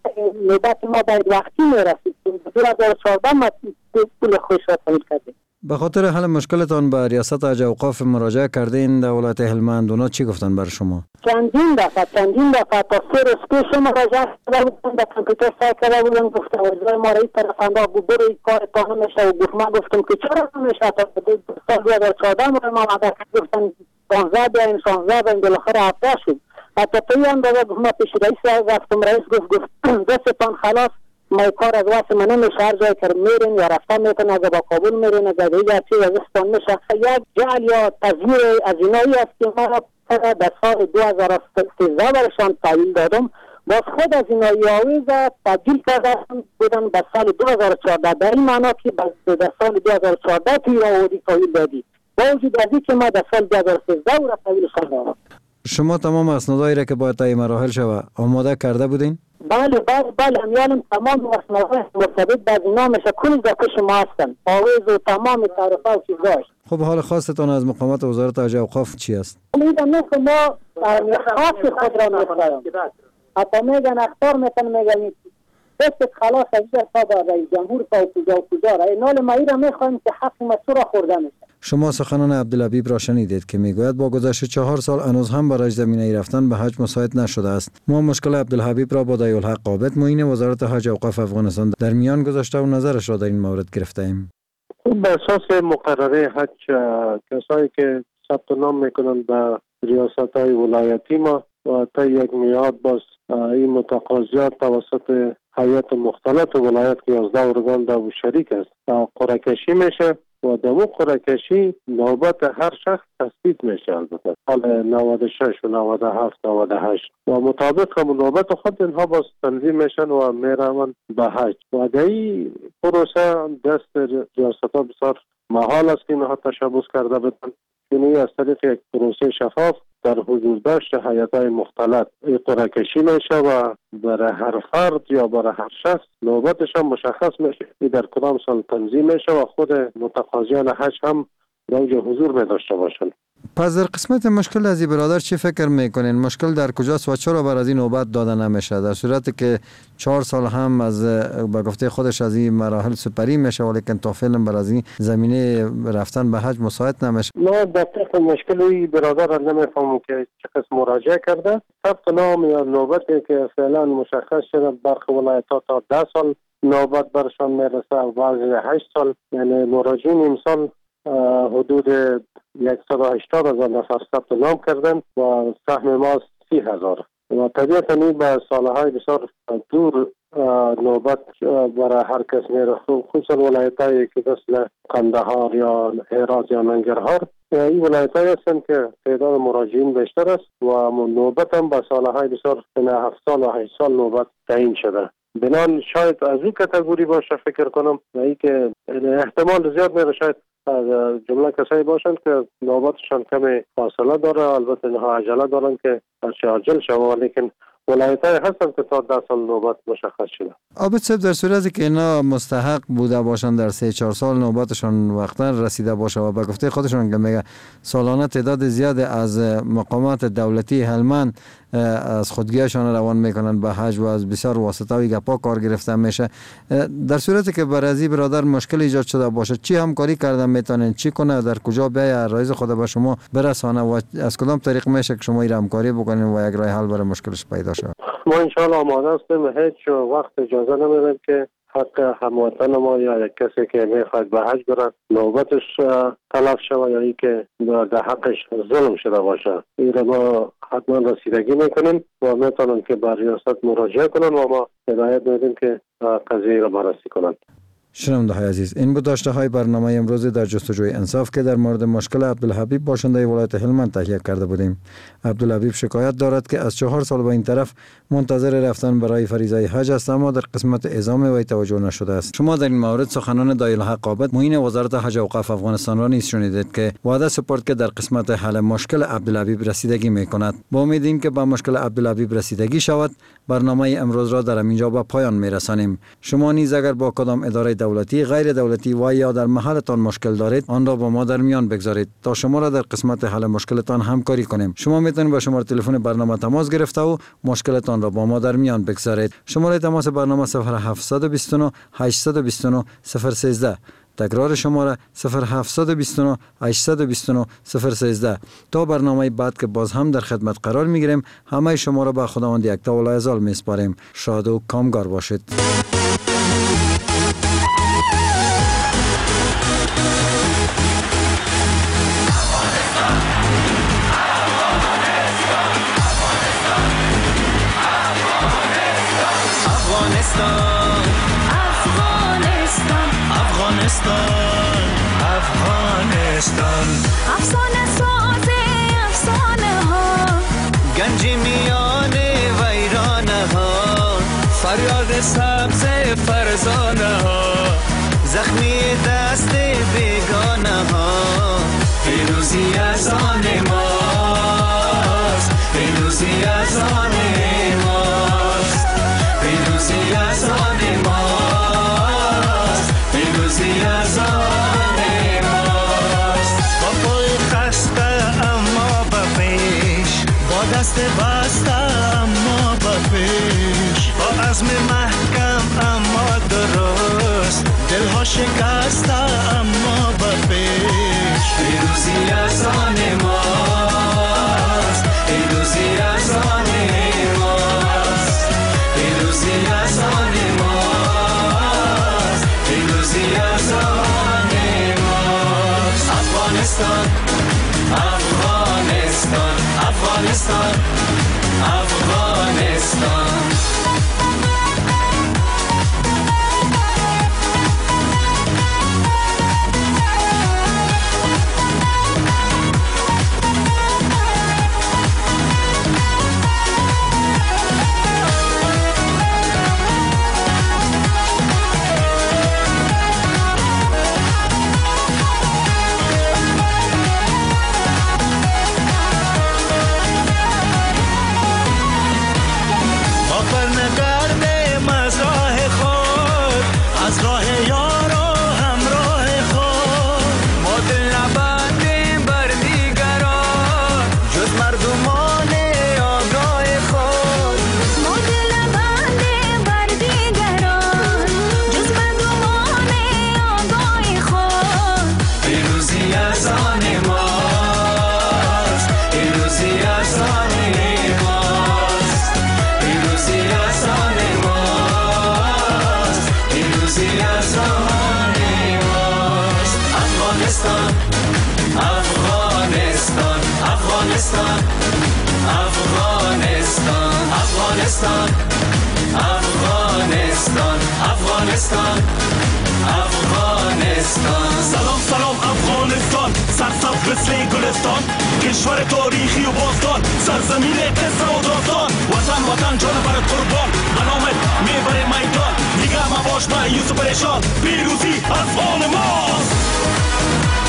نوبت ما باید وقتی میرسید. دو هزار و چهارده ما پول خوش را تحویل کردیم. به خاطر حل مشکلتان به ریاست حج اوقاف مراجعه کردین در ولایت هلمند، اونا چی گفتن بر شما؟ چندین دفعه چندین دفعه تا سه روز پیش مراجعه کرده بودن، در کامپیوتر سعی کرده بودن گفتن وزیر ما رئیس طرف اندا گوبر این کار تا نمیشه و گفت ما گفتم که چرا نمیشه تا سال دو هزار و چهارده ما مدرک گفتن پانزده بیاین شانزده بیاین بالاخره هفته شد. حتی توی اندازه گفت ما پیش رئیس رفتم، رئیس گفت گفت دستتان خلاص ما کار از واسه من نمیشه، هر جایی که میرین یا رفتن میتون اگه با کابل میرین اگه دیگه چیز از استان میشه. یک جعل یا تزویر از اینایی است که ما در سال دو هزار و سیزده برشان تحویل دادم، باز خود از اینایی آویز تبدیل کرده بودن به سال دو هزار و چهارده. در این معنا که در سال دو هزار و چهارده توی را آوردی تحویل دادی، با وجود از این که ما در سال دو هزار و سیزده او را تحویلشان دادم. شما تمام اسنادایی را که باید طی مراحل شود آماده کرده بودین؟ بله بله بله امیالم تمام اسنادهای مرتبط به اینا میشه کلی در پیش ما هستن، آویز و تمام تعرفه و چیزاش. خب حال خاصتان از مقامات وزارت حج اوقاف چی است؟ میگم نه که ما خاص خود را میخوایم، حتی میگن اختار میتن میگن دست خلاص از جا تا به رئیس جمهور تا کجا و کجا را اینال ما ایرا میخوایم که حق مسئول را خورده میشه. شما سخنان عبدالحبیب را شنیدید که میگوید با گذشت چهار سال هنوز هم برای زمینه رفتن به حج مساعد نشده است. ما مشکل عبدالحبیب را با دایالحق قابط معین وزارت حج اوقاف افغانستان در میان گذاشته و نظرش را در این مورد گرفته ایم. بر اساس مقرره حج کسایی که ثبت نام میکنند به ریاست های ولایتی ما و تا یک میاد باز این متقاضیات توسط هیئت مختلط ولایت که یازده ارگان در شریک است قرعه کشی میشه و در اون قرعه کشی نوبت هر شخص تثبیت میشه. البته سال نود و شش و نود و هفت نود و هشت و مطابق همون نوبت خود اینها باز تنظیم میشن و میروند به حج و در این پروسه دست ریاست ها بسیار محال است که اینها تشبث کرده بدن. یعنی از طریق یک پروسه شفاف در حضور داشت هیئت‌های مختلط قرعه کشی میشه و برای هر فرد یا برای هر شخص نوبتش هم مشخص میشه در کدام سال تنظیم میشه و خود متقاضیان حج هم در اونجا حضور می داشته باشن. پس در قسمت مشکل از برادر چی فکر میکنین؟ مشکل در کجاست و چرا بر از این نوبت داده نمیشه در صورتی که چهار سال هم از به گفته خودش از این مراحل سپری میشه ولیکن تا فعلا بر از این زمینه رفتن به حج مساعد نمیشه؟ ما دقیق مشکلی برادر نمیفهمم که چه قسم مراجعه کرده. ثبت نام یا نوبتی که فعلا مشخص شده برخی ولایت‌ها تا ده سال نوبت برشان میرسه و بعضی هشت سال، یعنی مراجعین امسال حدود صد و هشتاد هزار نفر ثبت نام کردن و سهم ما سی هزار و طبیعتا این به سالهای بسیار دور نوبت برای هر کس میره، خصوصا ولایتایی که مثل قندهار یا هرات یا ننگرهار این ولایتایی هستند که تعداد مراجعین بیشتر است و نوبت هم به سالهای بسیار هفت سال و هشت سال نوبت تعیین شده. بنان شاید از این کاتگوری باشه فکر کنم و ای که احتمال زیاد میره شاید جمله کسایی باشند که نوبتشان کمی فاصله داره، البته اینها عجله دارن که هرچی عاجل شود، لیکن ولایت‌های هستند که تا ده سال نوبت مشخص شده. عابد صاحب، در صورتی که اینا مستحق بوده باشند در سه چهار سال نوبتشان وقتا رسیده باشه و به گفته خودشون که میگه سالانه تعداد زیادی از مقامات دولتی هلمند از خودگیشان روان میکنن به حج و از بسیار واسطه‌ای گپا کار گرفته میشه، در صورتی که برازی برادر مشکل ایجاد شده باشه چی همکاری کردن میتونن چی کنه، در کجا بیای رایز خود به شما برسانه و از کدام طریق میشه که شما این همکاری بکنین و یک راه حل برای مشکلش پیدا شه؟ ما انشاءالله آماده هستیم، هیچ وقت اجازه نمیدیم که حق هموطن ما یا یک کسی که میخواد به حج بره نوبتش تلف شود یا ای که در حقش ظلم شده باشه. این را ما حتما رسیدگی میکنیم و میتونن که به ریاست مراجعه کنن و ما هدایت میدیم که قضیه را بررسی کنن. شنونده های عزیز، این بود داشته های برنامه امروز در جستجوی انصاف که در مورد مشکل عبدالحبیب باشنده ولایت هلمند تهیه کرده بودیم. عبدالحبیب شکایت دارد که از چهار سال به این طرف منتظر رفتن برای فریضه حج است، اما در قسمت اعزام وی توجه نشده است. شما در این مورد سخنان دایالحق عابد معین وزارت حج و اوقاف افغانستان را نیز شنیدید که وعده سپرد که در قسمت حل مشکل عبدالحبیب رسیدگی میکند. با امیدیم که با مشکل عبدالحبیب رسیدگی شود. برنامه امروز را در اینجا به پایان میرسانیم. شما نیز اگر با کدام اداره دولتی، غیر دولتی و یا در محلتان مشکل دارید، آن را با ما در میان بگذارید تا شما را در قسمت حل مشکلتان همکاری کنیم. شما میتونید با شماره تلفن برنامه تماس گرفته و مشکلتان را با ما در میان بگذارید. شماره تماس برنامه صفر هفت دو نه هشت دو نه صفر یک سه. تکرار شماره صفر هفت دو نه هشت دو نه صفر یک سه. تا برنامه بعد که باز هم در خدمت قرار میگیریم، همه شما را به خداوند یکتا و لایزال میسپاریم. شاد و کامگار باشید. افغانستان افسانه ساز افسانه ها، گنج میان ویرانه ها، فریاد سبز فرزانه ها، زخمی دست بیگانه ها. پیروزی از آن ماست، پیروزی از آن ماست، پیروزی از آن ماست، پیروزی از آن دست بسته اما با پیش، با عزم محکم اما درست، دلها شکسته اما با پیش. پیروزی از آن ماست، پیروزی از آن ماست، پیروزی از آن ماست، پیروزی از آن ماست. افغانستان افغانستان افغانستان افغانستان افغانستان افغانستان افغانستان افغانستان. سلام سلام افغانستان، سرسبز مثل گلستان، کشور تاریخی و باستان، سرزمین قصه و داستان. وطن وطن جان برات قربان، علامت میبره میدان، دیگه ما باش با یوسف پریشان. پیروزی از آن ماست.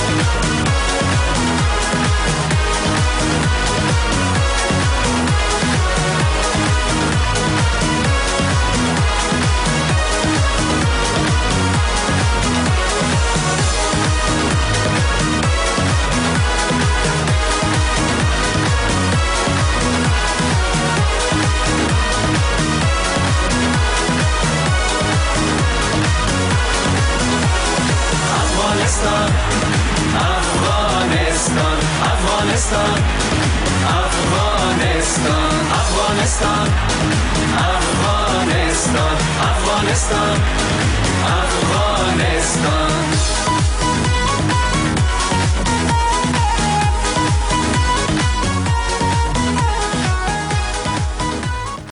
افغانستان افغانستان افغانستان